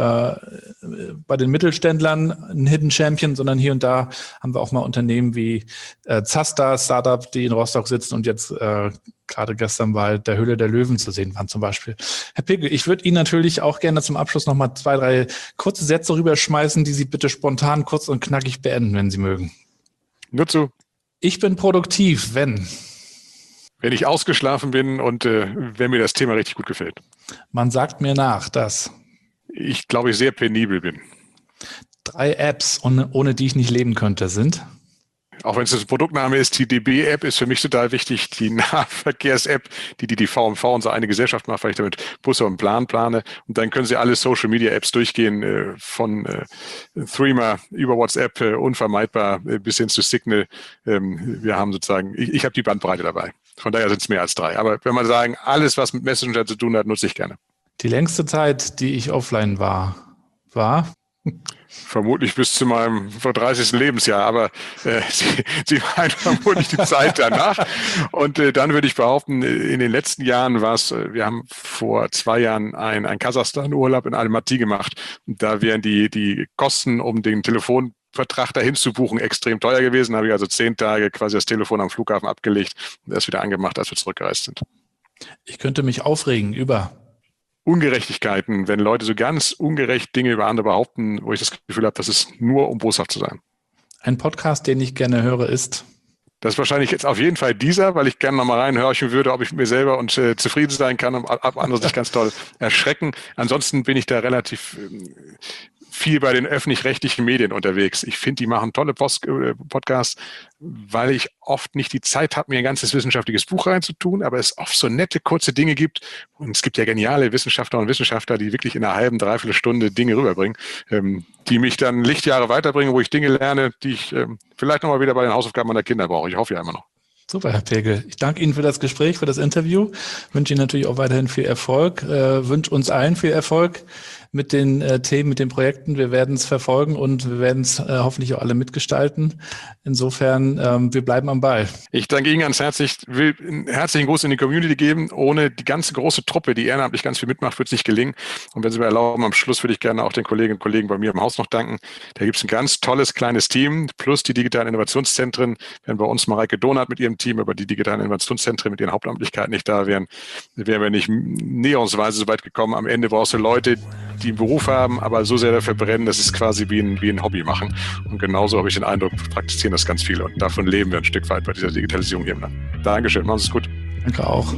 äh, bei den Mittelständlern ein Hidden Champion, sondern hier und da haben wir auch mal Unternehmen wie äh, Zasta, Startup, die in Rostock sitzen und jetzt äh, gerade gestern bei der Höhle der Löwen zu sehen waren zum Beispiel. Herr Pegel, ich würde Ihnen natürlich auch gerne zum Abschluss noch mal zwei, drei kurze Sätze rüberschmeißen, die Sie bitte spontan, kurz und knackig beenden, wenn Sie mögen. Nur zu. Ich bin produktiv, wenn? Wenn ich ausgeschlafen bin und äh, wenn mir das Thema richtig gut gefällt. Man sagt mir nach, dass ich glaube, ich sehr penibel bin. Drei Apps, ohne, ohne die ich nicht leben könnte, sind? Auch wenn es ein Produktname ist, die D B-App ist für mich total wichtig. Die Nahverkehrs-App, die, die die V M V, unsere eine Gesellschaft macht, weil ich damit Busse und Plan plane. Und dann können Sie alle Social-Media-Apps durchgehen, äh, von äh, Threema über WhatsApp, äh, unvermeidbar, äh, bis hin zu Signal. Ähm, wir haben sozusagen, ich, ich habe die Bandbreite dabei. Von daher sind es mehr als drei. Aber wenn man sagen, alles, was mit Messenger zu tun hat, nutze ich gerne. Die längste Zeit, die ich offline war, war? Vermutlich bis zu meinem dreißigsten Lebensjahr, aber äh, Sie, Sie meinen vermutlich die Zeit danach. Und äh, dann würde ich behaupten, in den letzten Jahren war es, äh, wir haben vor zwei Jahren ein, ein Kasachstan-Urlaub in Almaty gemacht. Und da wären die, die Kosten, um den Telefonvertrag dahin zu buchen, extrem teuer gewesen. Da habe ich also zehn Tage quasi das Telefon am Flughafen abgelegt und erst wieder angemacht, als wir zurückgereist sind. Ich könnte mich aufregen über Ungerechtigkeiten, wenn Leute so ganz ungerecht Dinge über andere behaupten, wo ich das Gefühl habe, das ist nur, um boshaft zu sein. Ein Podcast, den ich gerne höre, ist? Das ist wahrscheinlich jetzt auf jeden Fall dieser, weil ich gerne nochmal reinhorchen würde, ob ich mit mir selber und äh, zufrieden sein kann und ab andere sich ganz toll erschrecken. Ansonsten bin ich da relativ äh, viel bei den öffentlich-rechtlichen Medien unterwegs. Ich finde, die machen tolle Post- äh, Podcasts, weil ich oft nicht die Zeit habe, mir ein ganzes wissenschaftliches Buch reinzutun, aber es oft so nette, kurze Dinge gibt. Und es gibt ja geniale Wissenschaftler und Wissenschaftler, die wirklich in einer halben, dreiviertel Stunde Dinge rüberbringen, ähm, die mich dann Lichtjahre weiterbringen, wo ich Dinge lerne, die ich ähm, vielleicht nochmal wieder bei den Hausaufgaben meiner Kinder brauche. Ich hoffe ja immer noch. Super, Herr Pegel. Ich danke Ihnen für das Gespräch, für das Interview. Wünsche Ihnen natürlich auch weiterhin viel Erfolg. Äh, wünsche uns allen viel Erfolg mit den äh, Themen, mit den Projekten. Wir werden es verfolgen und wir werden es äh, hoffentlich auch alle mitgestalten. Insofern, ähm, wir bleiben am Ball. Ich danke Ihnen ganz herzlich. Ich will einen herzlichen Gruß in die Community geben. Ohne die ganze große Truppe, die ehrenamtlich ganz viel mitmacht, wird es nicht gelingen. Und wenn Sie mir erlauben, am Schluss würde ich gerne auch den Kolleginnen und Kollegen bei mir im Haus noch danken. Da gibt es ein ganz tolles kleines Team, plus die digitalen Innovationszentren. Wenn bei uns Mareike Donath mit ihrem Team über die digitalen Innovationszentren mit ihren Hauptamtlichkeiten nicht da wären, wären wir nicht näherungsweise so weit gekommen. Am Ende brauchst du Leute, die einen Beruf haben, aber so sehr dafür brennen, dass es quasi wie ein, wie ein Hobby machen. Und genauso habe ich den Eindruck, praktizieren das ganz viele. Und davon leben wir ein Stück weit bei dieser Digitalisierung hier im Land. Dankeschön, machen Sie es gut. Danke auch.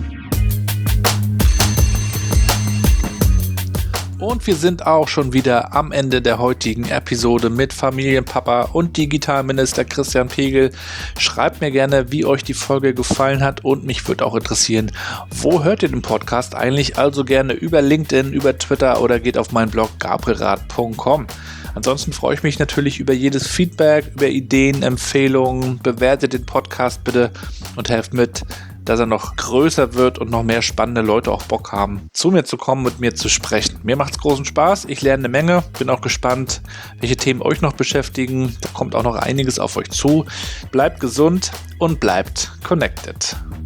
Und wir sind auch schon wieder am Ende der heutigen Episode mit Familienpapa und Digitalminister Christian Pegel. Schreibt mir gerne, wie euch die Folge gefallen hat und mich würde auch interessieren, wo hört ihr den Podcast eigentlich? Also gerne über LinkedIn, über Twitter oder geht auf meinen Blog gabrielrath punkt com. Ansonsten freue ich mich natürlich über jedes Feedback, über Ideen, Empfehlungen. Bewertet den Podcast bitte und helft mit, dass er noch größer wird und noch mehr spannende Leute auch Bock haben, zu mir zu kommen, mit mir zu sprechen. Mir macht's großen Spaß, ich lerne eine Menge, bin auch gespannt, welche Themen euch noch beschäftigen. Da kommt auch noch einiges auf euch zu. Bleibt gesund und bleibt connected.